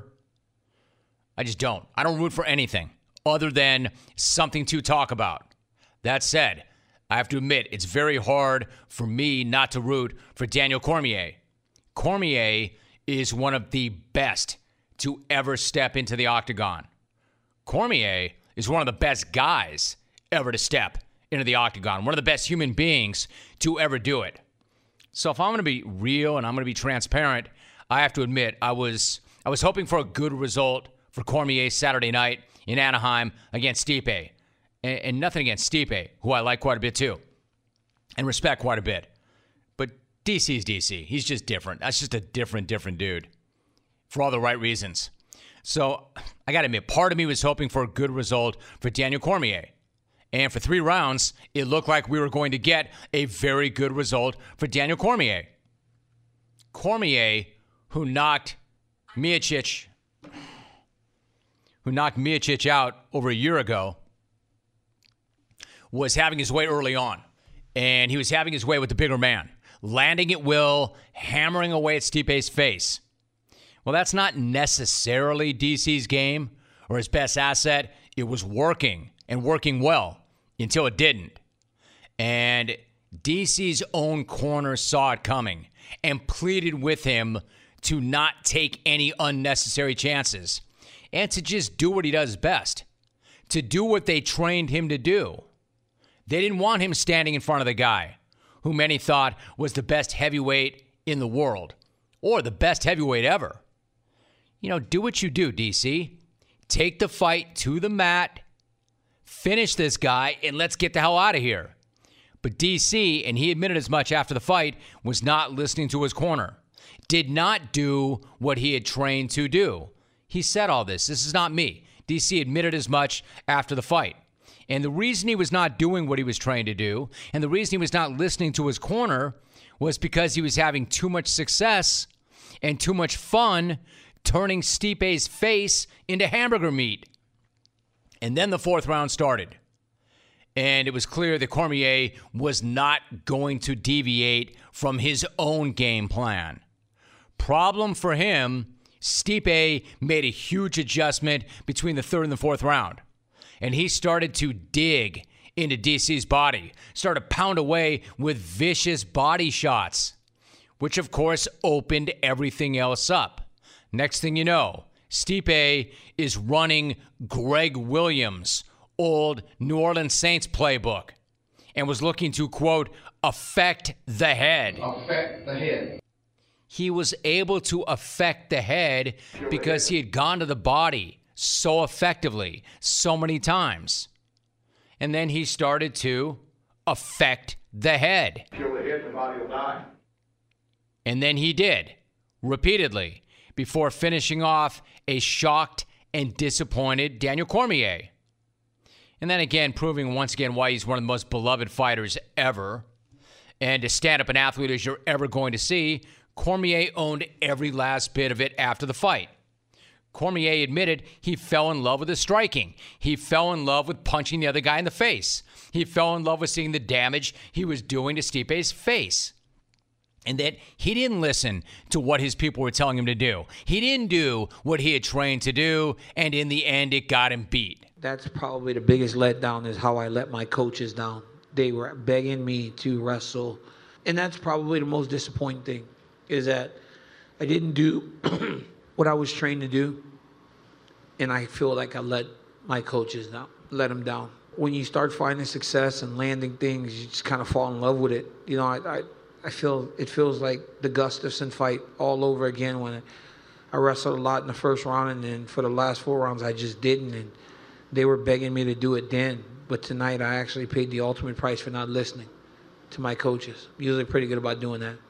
I just don't. I don't root for anything other than something to talk about. That said, I have to admit, it's very hard for me not to root for Daniel Cormier. Cormier is one of the best to ever step into the octagon. Cormier is one of the best guys ever to step into the octagon, one of the best human beings to ever do it. So if I'm going to be real and I'm going to be transparent, I have to admit I was I was hoping for a good result for Cormier Saturday night in Anaheim against Stipe. And, and nothing against Stipe, who I like quite a bit too and respect quite a bit. But D C's D C. He's just different. That's just a different, different dude for all the right reasons. So I got to admit, part of me was hoping for a good result for Daniel Cormier. And for three rounds, it looked like we were going to get a very good result for Daniel Cormier. Cormier, who knocked Miocic, who knocked Miocic out over a year ago, was having his way early on. And he was having his way with the bigger man, landing at will, hammering away at Stipe's face. Well, that's not necessarily D C's game or his best asset. It was working and working well until it didn't. And D C's own corner saw it coming and pleaded with him to not take any unnecessary chances and to just do what he does best, to do what they trained him to do. They didn't want him standing in front of the guy who many thought was the best heavyweight in the world or the best heavyweight ever. You know, do what you do, D C. Take the fight to the mat, finish this guy, and let's get the hell out of here. But D C, and he admitted as much after the fight, was not listening to his corner. Did not do what he had trained to do. He said all this. This is not me. D C admitted as much after the fight. And the reason he was not doing what he was trained to do, and the reason he was not listening to his corner, was because he was having too much success and too much fun turning Stipe's face into hamburger meat. And then the fourth round started. And it was clear that Cormier was not going to deviate from his own game plan. Problem for him, Stipe made a huge adjustment between the third and the fourth round. And he started to dig into D C's body, started to pound away with vicious body shots. which of course opened everything else up. Next thing you know, Stipe is running Greg Williams' old New Orleans Saints playbook and was looking to, quote, affect the head. Affect the head. He was able to affect the head because he had gone to the body so effectively so many times. And then he started to affect the head. Kill the head, the body will die. And then he did, repeatedly, before finishing off a shocked and disappointed Daniel Cormier. And then again, proving once again why he's one of the most beloved fighters ever. And as stand-up an athlete as you're ever going to see, Cormier owned every last bit of it after the fight. Cormier admitted he fell in love with his striking. He fell in love with punching the other guy in the face. He fell in love with seeing the damage he was doing to Stipe's face. And that he didn't listen to what his people were telling him to do. He didn't do what he had trained to do, and in the end, it got him beat. That's probably the biggest letdown is how I let my coaches down. They were begging me to wrestle. And that's probably the most disappointing thing, is that I didn't do what I was trained to do, and I feel like I let my coaches down, let them down. When you start finding success and landing things, you just kind of fall in love with it. You know, I, I, I feel it feels like the Gustafsson fight all over again when I wrestled a lot in the first round, and then for the last four rounds, I just didn't, and they were begging me to do it then. But tonight, I actually paid the ultimate price for not listening to my coaches. I'm usually pretty good about doing that.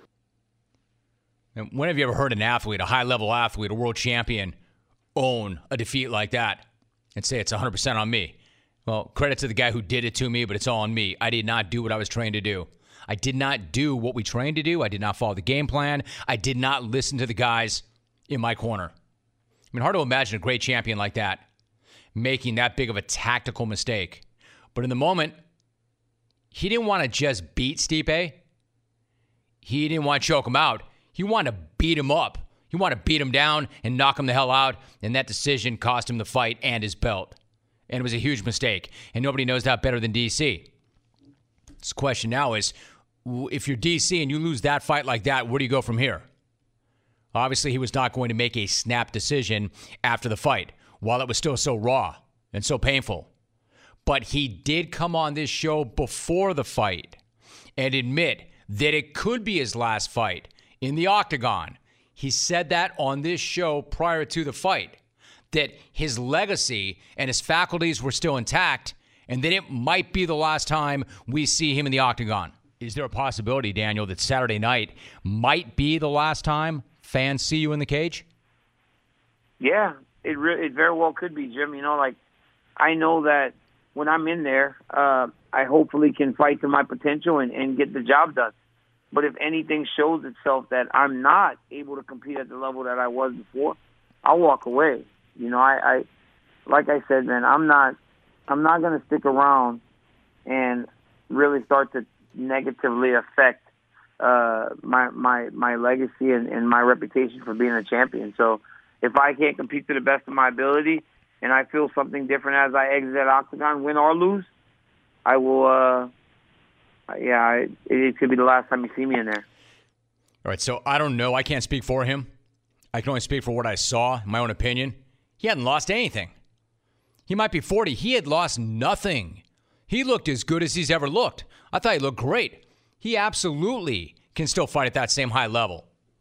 And when have you ever heard an athlete, a high-level athlete, a world champion, own a defeat like that and say it's one hundred percent on me? Well, credit to the guy who did it to me, but it's all on me. I did not do what I was trained to do. I did not do what we trained to do. I did not follow the game plan. I did not listen to the guys in my corner. I mean, hard to imagine a great champion like that making that big of a tactical mistake. But in the moment, he didn't want to just beat Stipe. He didn't want to choke him out. He wanted to beat him up. He wanted to beat him down and knock him the hell out, and that decision cost him the fight and his belt. And it was a huge mistake, and nobody knows that better than D C. This question now is, if you're D C and you lose that fight like that, where do you go from here? Obviously, he was not going to make a snap decision after the fight, while it was still so raw and so painful. But he did come on this show before the fight and admit that it could be his last fight in the octagon. He said that on this show prior to the fight, that his legacy and his faculties were still intact, and that it might be the last time we see him in the octagon. Is there a possibility, Daniel, that Saturday night might be the last time fans see you in the cage? Yeah, it re- it very well could be, Jim. You know, like, I know that when I'm in there, uh, I hopefully can fight to my potential and, and get the job done. But if anything shows itself that I'm not able to compete at the level that I was before, I'll walk away. You know, I, I like I said, man, I'm not, I'm not going to stick around and really start to negatively affect uh, my my my legacy and, and my reputation for being a champion. So if I can't compete to the best of my ability and I feel something different as I exit that octagon, win or lose, I will. Uh, yeah, it, it could be the last time you see me in there. All right, so I don't know. I can't speak for him. I can only speak for what I saw, in my own opinion. He hadn't lost anything. He might be forty. He had lost nothing. He looked as good as he's ever looked. I thought he looked great. He absolutely can still fight at that same high level.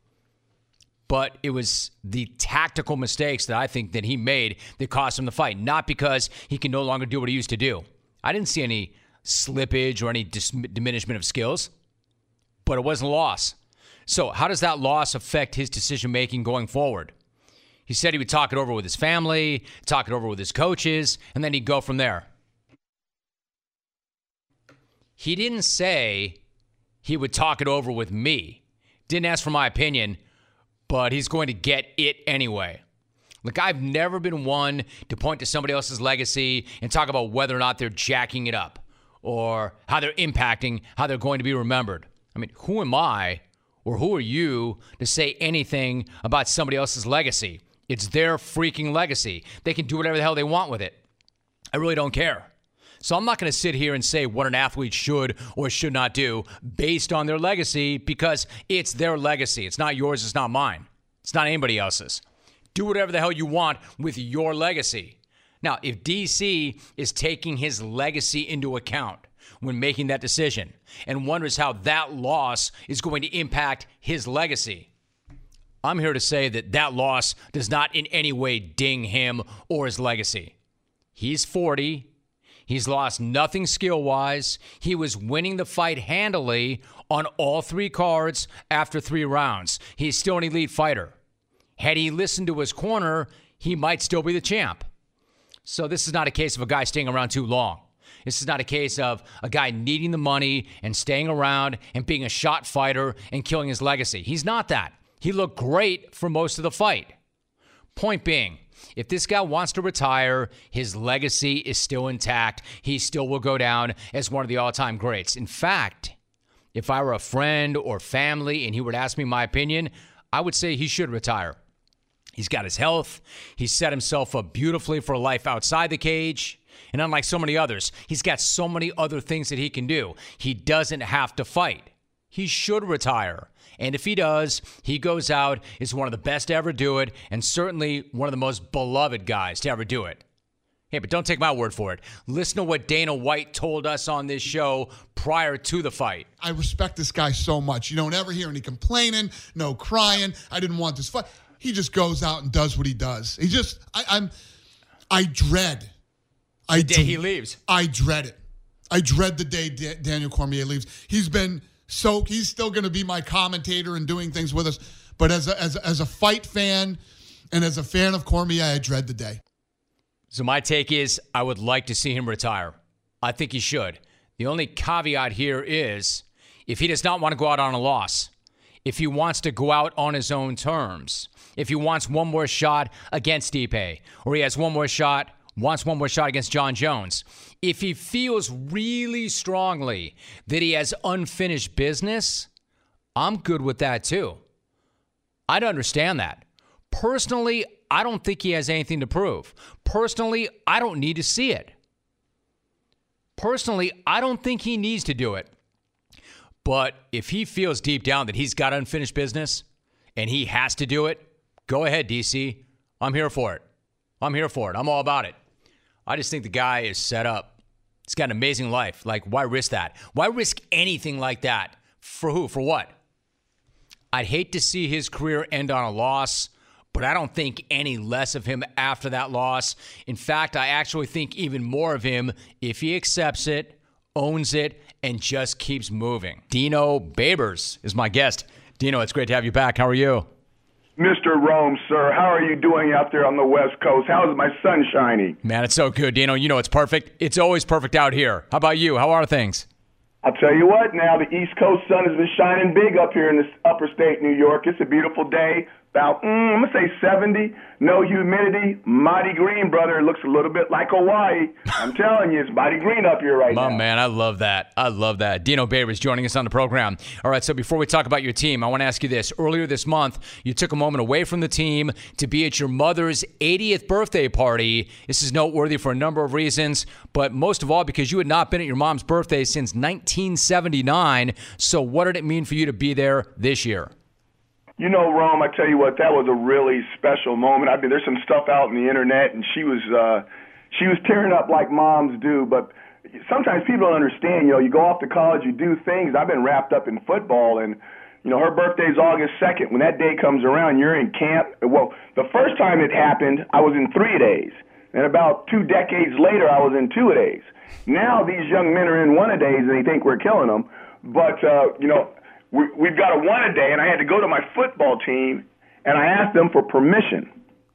But it was the tactical mistakes that I think that he made that cost him the fight, not because he can no longer do what he used to do. I didn't see any slippage or any dis- diminishment of skills, but it wasn't a loss. So how does that loss affect his decision-making going forward? He said he would talk it over with his family, talk it over with his coaches, and then he'd go from there. He didn't say he would talk it over with me. Didn't ask for my opinion, but he's going to get it anyway. Look, I've never been one to point to somebody else's legacy and talk about whether or not they're jacking it up or how they're impacting how they're going to be remembered. I mean, who am I or who are you to say anything about somebody else's legacy? It's their freaking legacy. They can do whatever the hell they want with it. I really don't care. So I'm not going to sit here and say what an athlete should or should not do based on their legacy, because it's their legacy. It's not yours. It's not mine. It's not anybody else's. Do whatever the hell you want with your legacy. Now, if D C is taking his legacy into account when making that decision and wonders how that loss is going to impact his legacy, I'm here to say that that loss does not in any way ding him or his legacy. He's forty. He's lost nothing skill-wise. He was winning the fight handily on all three cards after three rounds. He's still an elite fighter. Had he listened to his corner, he might still be the champ. So this is not a case of a guy staying around too long. This is not a case of a guy needing the money and staying around and being a shot fighter and killing his legacy. He's not that. He looked great for most of the fight. Point being, if this guy wants to retire, his legacy is still intact. He still will go down as one of the all-time greats. In fact, if I were a friend or family and he would ask me my opinion, I would say he should retire. He's got his health. He's set himself up beautifully for a life outside the cage. And unlike so many others, he's got so many other things that he can do. He doesn't have to fight. He should retire. And if he does, he goes out as one of the best to ever do it, and certainly one of the most beloved guys to ever do it. Hey, but don't take my word for it. Listen to what Dana White told us on this show prior to the fight. I respect this guy so much. You don't ever hear any complaining, no crying. I didn't want this fight. He just goes out and does what he does. He just, I, I'm, I dread. I the day he leaves. I dread it. I dread the day Da- Daniel Cormier leaves. He's been so, he's still going to be my commentator and doing things with us. But as a, as a, as a fight fan and as a fan of Cormier, I dread the day. So my take is I would like to see him retire. I think he should. The only caveat here is if he does not want to go out on a loss, if he wants to go out on his own terms, if he wants one more shot against Stipe, or he has one more shot, wants one more shot against John Jones, if he feels really strongly that he has unfinished business, I'm good with that too. I'd understand that. Personally, I don't think he has anything to prove. Personally, I don't need to see it. Personally, I don't think he needs to do it. But if he feels deep down that he's got unfinished business and he has to do it, go ahead, D C. I'm here for it. I'm here for it. I'm all about it. I just think the guy is set up. He's got an amazing life. Like, why risk that? Why risk anything like that? For who? For what? I'd hate to see his career end on a loss, but I don't think any less of him after that loss. In fact, I actually think even more of him if he accepts it, owns it, and just keeps moving. Dino Babers is my guest. Dino, it's great to have you back. How are you? Mister Rome, sir, how are you doing out there on the West Coast? How is my sun shining? Man, it's so good, Dino. You know it's perfect. It's always perfect out here. How about you? How are things? I'll tell you what, now the East Coast sun has been shining big up here in this upper state New York. It's a beautiful day. About, mm, I'm going to say seventy, no humidity, mighty green, brother. It looks a little bit like Hawaii. I'm telling you, it's mighty green up here right My now. My man, I love that. I love that. Dino Babers joining us on the program. All right, so before we talk about your team, I want to ask you this. Earlier this month, you took a moment away from the team to be at your mother's eightieth birthday party. This is noteworthy for a number of reasons, but most of all because you had not been at your mom's birthday since nineteen seventy-nine. So what did it mean for you to be there this year? You know, Rome, I tell you what, that was a really special moment. I mean, there's some stuff out on the internet, and she was uh, she was tearing up like moms do. But sometimes people don't understand. You know, you go off to college, you do things. I've been wrapped up in football, and you know, her birthday's August second. When that day comes around, you're in camp. Well, the first time it happened, I was in three days, and about two decades later, I was in two days. Now these young men are in one a days, and they think we're killing them. But uh, you know. We've got a one-a-day, and I had to go to my football team, and I asked them for permission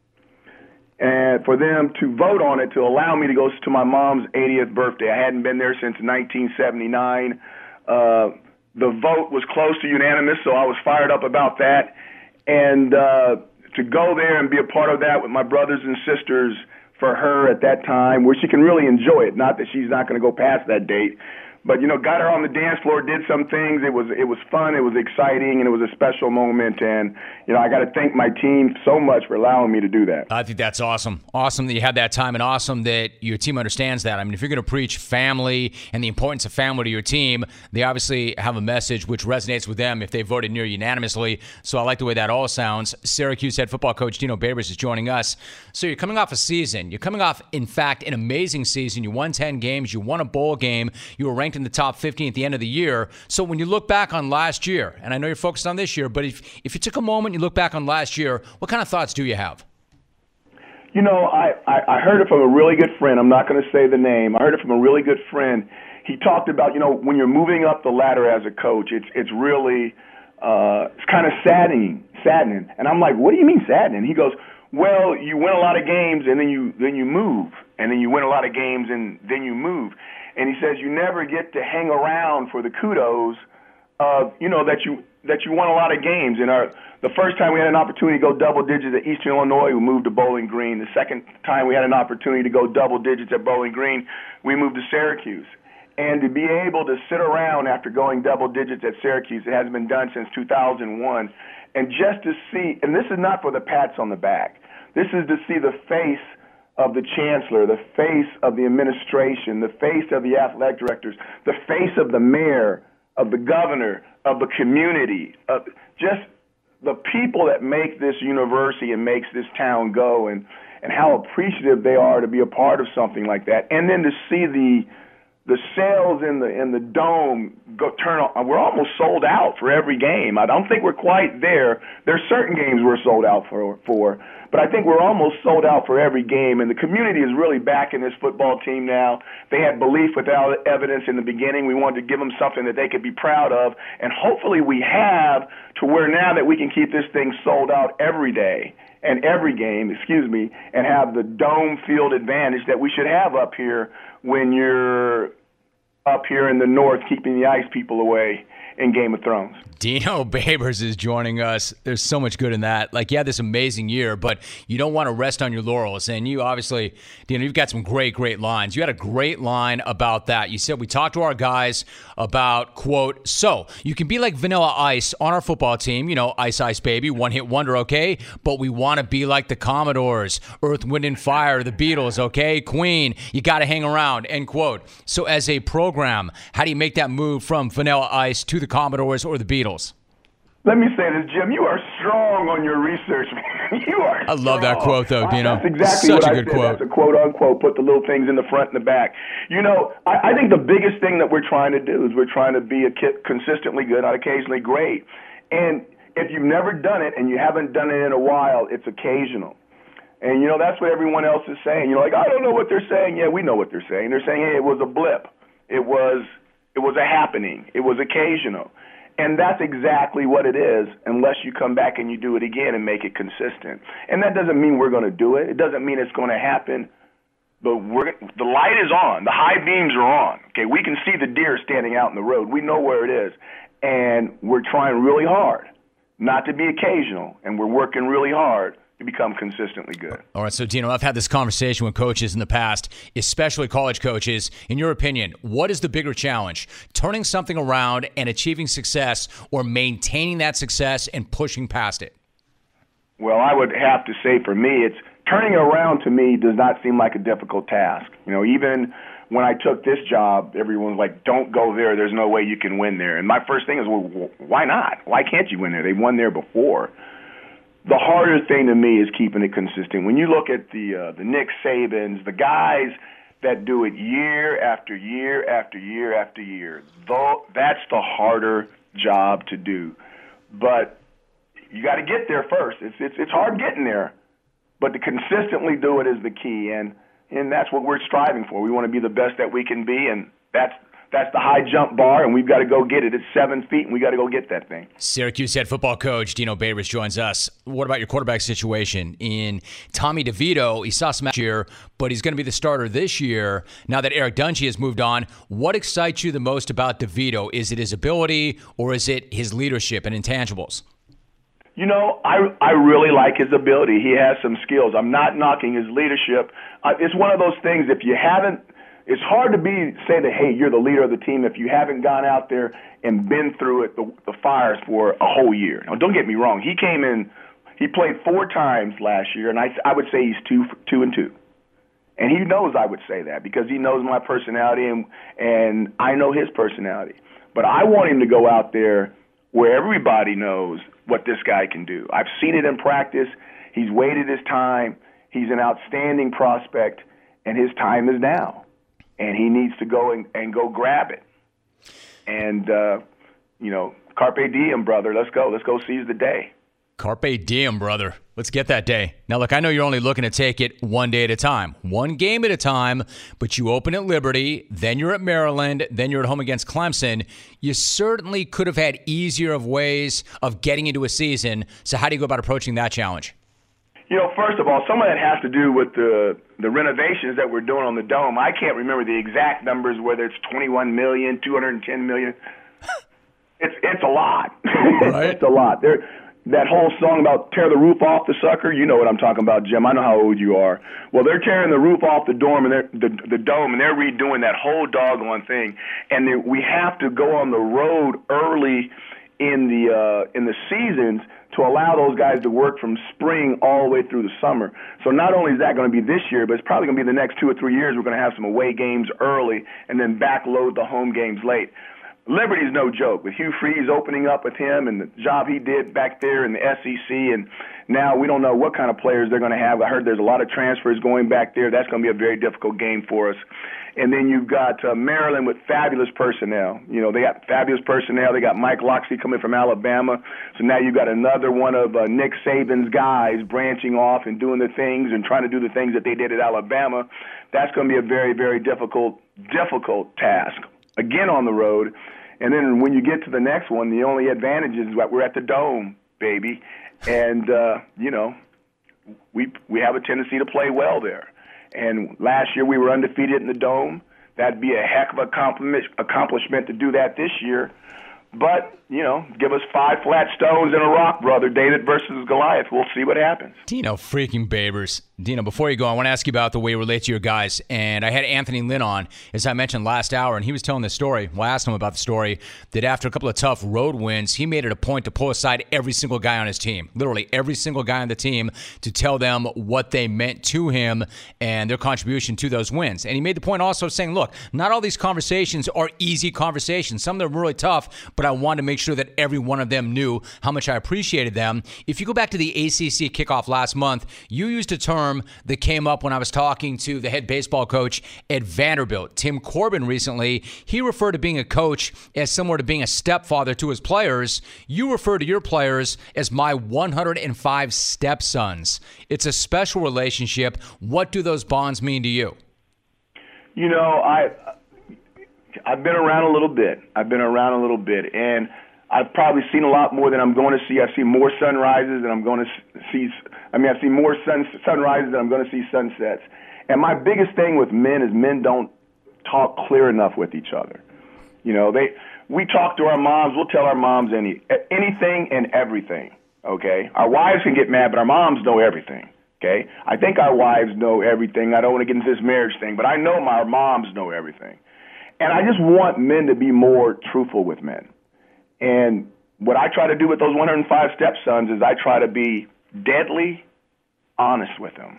and for them to vote on it to allow me to go to my mom's eightieth birthday. I hadn't been there since nineteen seventy-nine. Uh, the vote was close to unanimous, so I was fired up about that. And uh, to go there and be a part of that with my brothers and sisters for her at that time, where she can really enjoy it, not that she's not going to go past that date. But, you know, got her on the dance floor, did some things. It was it was fun, it was exciting, and it was a special moment. And, you know, I got to thank my team so much for allowing me to do that. I think that's awesome. Awesome that you had that time, and awesome that your team understands that. I mean, if you're going to preach family and the importance of family to your team, they obviously have a message which resonates with them if they voted near unanimously. So I like the way that all sounds. Syracuse head football coach Dino Babers is joining us. So you're coming off a season. You're coming off, in fact, an amazing season. You won ten games. You won a bowl game. You were ranked in the top fifteen at the end of the year. So when you look back on last year, and I know you're focused on this year, but if, if you took a moment, you look back on last year, what kind of thoughts do you have? You know, I, I, I heard it from a really good friend. I'm not going to say the name. I heard it from a really good friend. He talked about, you know, when you're moving up the ladder as a coach, it's it's really, uh, it's kind of saddening, saddening. And I'm like, what do you mean saddening? He goes, well, you win a lot of games and then you then you move, and then you win a lot of games and then you move. And he says you never get to hang around for the kudos of, you know, that you that you won a lot of games. And our the first time we had an opportunity to go double digits at Eastern Illinois, we moved to Bowling Green. The second time we had an opportunity to go double digits at Bowling Green, we moved to Syracuse. And to be able to sit around after going double digits at Syracuse, it hasn't been done since two thousand one, and just to see, and this is not for the pats on the back, this is to see the face of the chancellor, the face of the administration, the face of the athletic directors, the face of the mayor, of the governor, of the community, of just the people that make this university and makes this town go, and, and how appreciative they are to be a part of something like that. And then to see the the sales in the in the dome go turn on. We're almost sold out for every game. I don't think we're quite there. There's certain games we're sold out for, for, but I think we're almost sold out for every game. And the community is really backing this football team now. They had belief without evidence in the beginning. We wanted to give them something that they could be proud of, and hopefully we have, to where now that we can keep this thing sold out every day and every game, excuse me, and have the dome field advantage that we should have up here when you're up here in the north keeping the ice people away in Game of Thrones. Dino Babers is joining us. There's so much good in that. Like, you had this amazing year, but you don't want to rest on your laurels. And you obviously, Dino, you've got some great, great lines. You had a great line about that. You said, we talked to our guys about, quote, so you can be like Vanilla Ice on our football team, you know, Ice Ice Baby, one hit wonder, okay? But we want to be like the Commodores, Earth, Wind, and Fire, the Beatles, okay? Queen, you got to hang around, end quote. So as a program, how do you make that move from Vanilla Ice to the Commodores or the Beatles? Let me say this, Jim. You are strong on your research, man. You are I love that quote, though, Dino. That's exactly Such what a good I said. quote. That's a quote-unquote, put the little things in the front and the back. You know, I, I think the biggest thing that we're trying to do is we're trying to be a kid consistently good, not occasionally great. And if you've never done it and you haven't done it in a while, it's occasional. And, you know, that's what everyone else is saying. You're like, I don't know what they're saying. Yeah, we know what they're saying. They're saying, hey, it was a blip. It was, it was a happening. It was occasional. And that's exactly what it is, unless you come back and you do it again and make it consistent. And that doesn't mean we're going to do it. It doesn't mean it's going to happen. But we're, the light is on. The high beams are on. Okay, we can see the deer standing out in the road. We know where it is. And we're trying really hard not to be occasional, and we're working really hard to become consistently good. All right, so Dino, I've had this conversation with coaches in the past, especially college coaches. In your opinion, what is the bigger challenge? Turning something around and achieving success, or maintaining that success and pushing past it? Well, I would have to say for me, it's turning it around to me does not seem like a difficult task. You know, even when I took this job, everyone's like, don't go there. There's no way you can win there. And my first thing is, well, why not? Why can't you win there? They won there before. The harder thing to me is keeping it consistent. When you look at the uh, the Nick Sabans, the guys that do it year after year after year after year, though, that's the harder job to do. But you got to get there first. It's it's it's hard getting there, but to consistently do it is the key, and and that's what we're striving for. We want to be the best that we can be, and that's That's the high jump bar, and we've got to go get it. It's seven feet, and we got to go get that thing. Syracuse head football coach Dino Babers joins us. What about your quarterback situation in Tommy DeVito? He saw some last year, but he's going to be the starter this year. Now that Eric Dungy has moved on, what excites you the most about DeVito? Is it his ability, or is it his leadership and intangibles? You know, I I really like his ability. He has some skills. I'm not knocking his leadership. Uh, it's one of those things, if you haven't it's hard to be say that, hey, you're the leader of the team if you haven't gone out there and been through it, the, the fires for a whole year. Now, don't get me wrong. He came in, he played four times last year, and I, I would say he's two, two and two. And he knows I would say that because he knows my personality, and, and I know his personality. But I want him to go out there where everybody knows what this guy can do. I've seen it in practice. He's waited his time. He's an outstanding prospect, and his time is now. And he needs to go and, and go grab it. And, uh, you know, carpe diem, brother. Let's go. Let's go seize the day. Carpe diem, brother. Let's get that day. Now, look, I know you're only looking to take it one day at a time, one game at a time, but you open at Liberty, then you're at Maryland, then you're at home against Clemson. You certainly could have had easier of ways of getting into a season. So how do you go about approaching that challenge? You know, first of all, some of that has to do with the the renovations that we're doing on the Dome. I can't remember the exact numbers, whether it's twenty-one million dollars, two hundred ten million dollars. It's it's a lot. Right? It's a lot. There, that whole song about tear the roof off the sucker, you know what I'm talking about, Jim. I know how old you are. Well, they're tearing the roof off the dorm and they're, the the dome, and they're redoing that whole doggone thing. And they, we have to go on the road early in the uh, in the seasons to allow those guys to work from spring all the way through the summer. So not only is that going to be this year, but it's probably going to be the next two or three years. We're going to have some away games early and then backload the home games late. Liberty's no joke. With Hugh Freeze opening up with him and the job he did back there in the S E C, and now we don't know what kind of players they're going to have. I heard there's a lot of transfers going back there. That's going to be a very difficult game for us. And then you've got uh, Maryland with fabulous personnel. You know, they got fabulous personnel. They got Mike Locksley coming from Alabama. So now you've got another one of uh, Nick Saban's guys branching off and doing the things and trying to do the things that they did at Alabama. That's going to be a very, very difficult, difficult task, again on the road. And then when you get to the next one, the only advantage is that we're at the Dome, baby. And, uh, you know, we we have a tendency to play well there. And last year we were undefeated in the Dome. That'd be a heck of an accomplishment to do that this year. But, you know, give us five flat stones and a rock, brother. David versus Goliath. We'll see what happens. Dino freaking Babers. Dino, before you go, I want to ask you about the way you relate to your guys. And I had Anthony Lynn on, as I mentioned last hour, and he was telling the story. Well, I asked him about the story that after a couple of tough road wins, he made it a point to pull aside every single guy on his team, literally every single guy on the team, to tell them what they meant to him and their contribution to those wins. And he made the point also of saying, look, not all these conversations are easy conversations. Some of them are really tough, but I wanted to make sure that every one of them knew how much I appreciated them. If you go back to the A C C kickoff last month, you used a term that came up when I was talking to the head baseball coach at Vanderbilt, Tim Corbin, recently. He referred to being a coach as similar to being a stepfather to his players. You refer to your players as my one hundred five stepsons. It's a special relationship. What do those bonds mean to you? You know, I... I've been around a little bit. I've been around a little bit, and I've probably seen a lot more than I'm going to see. I've seen more sunrises than I'm going to see. I mean, I've seen more sun, sunrises than I'm going to see sunsets. And my biggest thing with men is men don't talk clear enough with each other. You know, they we talk to our moms. We'll tell our moms any anything and everything. Okay, our wives can get mad, but our moms know everything. Okay, I think our wives know everything. I don't want to get into this marriage thing, but I know my moms know everything. And I just want men to be more truthful with men. And what I try to do with those one hundred five stepsons is I try to be deadly honest with them.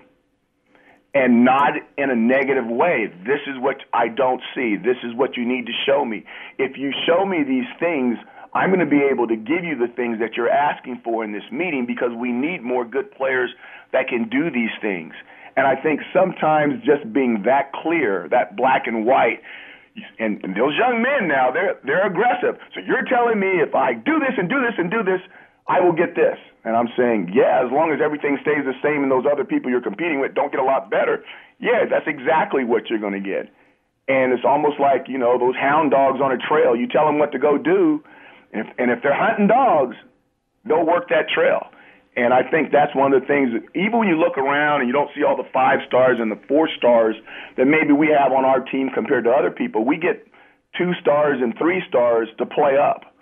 And not in a negative way. This is what I don't see. This is what you need to show me. If you show me these things, I'm going to be able to give you the things that you're asking for in this meeting, because we need more good players that can do these things. And I think sometimes just being that clear, that black and white, And, and those young men now, they're they're aggressive. So you're telling me if I do this and do this and do this, I will get this. And I'm saying, yeah, as long as everything stays the same and those other people you're competing with don't get a lot better, yeah, that's exactly what you're going to get. And it's almost like, you know, those hound dogs on a trail. You tell them what to go do, and if, and if they're hunting dogs, they'll work that trail. And I think that's one of the things, that even when you look around and you don't see all the five stars and the four stars that maybe we have on our team compared to other people, we get two stars and three stars to play up.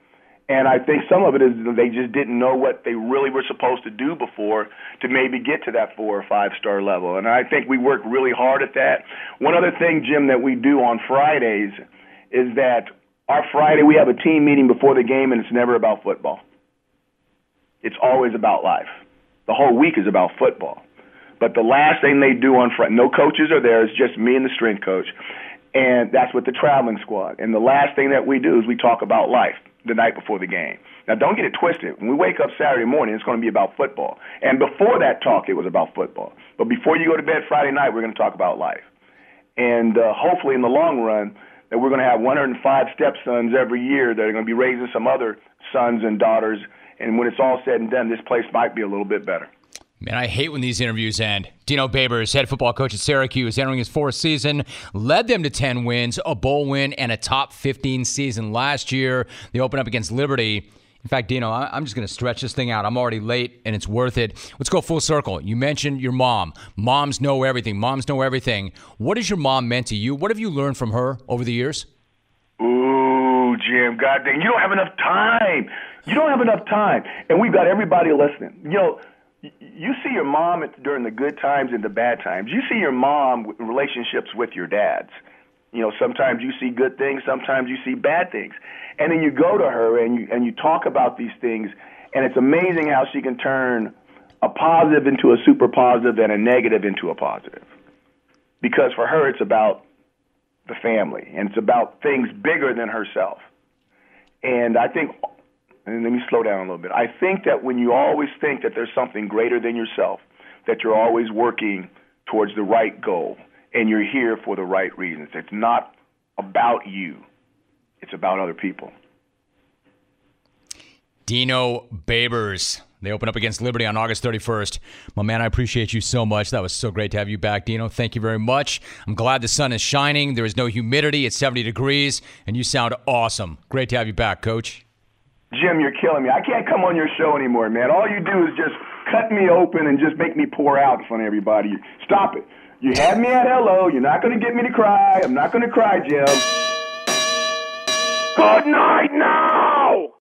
And I think some of it is they just didn't know what they really were supposed to do before to maybe get to that four or five star level. And I think we work really hard at that. One other thing, Jim, that we do on Fridays is that our Friday we have a team meeting before the game, and it's never about football. It's always about life. The whole week is about football. But the last thing they do on Friday, no coaches are there, it's just me and the strength coach. And that's with the traveling squad. And the last thing that we do is we talk about life the night before the game. Now, don't get it twisted. When we wake up Saturday morning, it's going to be about football. And before that talk, it was about football. But before you go to bed Friday night, we're going to talk about life. And uh, hopefully in the long run, that we're going to have one hundred five stepsons every year that are going to be raising some other sons and daughters. And when it's all said and done, this place might be a little bit better. Man, I hate when these interviews end. Dino Babers, head football coach at Syracuse, entering his fourth season, led them to ten wins, a bowl win, and a top fifteen season last year. They open up against Liberty. In fact, Dino, I'm just going to stretch this thing out. I'm already late, and it's worth it. Let's go full circle. You mentioned your mom. Moms know everything. Moms know everything. What has your mom meant to you? What have you learned from her over the years? Ooh, Jim, God dang, you don't have enough time. You don't have enough time. And we've got everybody listening. You know, you see your mom during the good times and the bad times. You see your mom in relationships with your dads. You know, sometimes you see good things, sometimes you see bad things. And then you go to her and you and you talk about these things, and it's amazing how she can turn a positive into a super positive and a negative into a positive. Because for her, it's about the family, and it's about things bigger than herself. And I think, and let me slow down a little bit. I think that when you always think that there's something greater than yourself, that you're always working towards the right goal, and you're here for the right reasons. It's not about you. It's about other people. Dino Babers. They open up against Liberty on August thirty-first. My man, I appreciate you so much. That was so great to have you back, Dino. Thank you very much. I'm glad the sun is shining. There is no humidity. It's seventy degrees, and you sound awesome. Great to have you back, Coach. Jim, you're killing me. I can't come on your show anymore, man. All you do is just cut me open and just make me pour out in front of everybody. Stop it. You had me at hello. You're not going to get me to cry. I'm not going to cry, Jim. Good night now!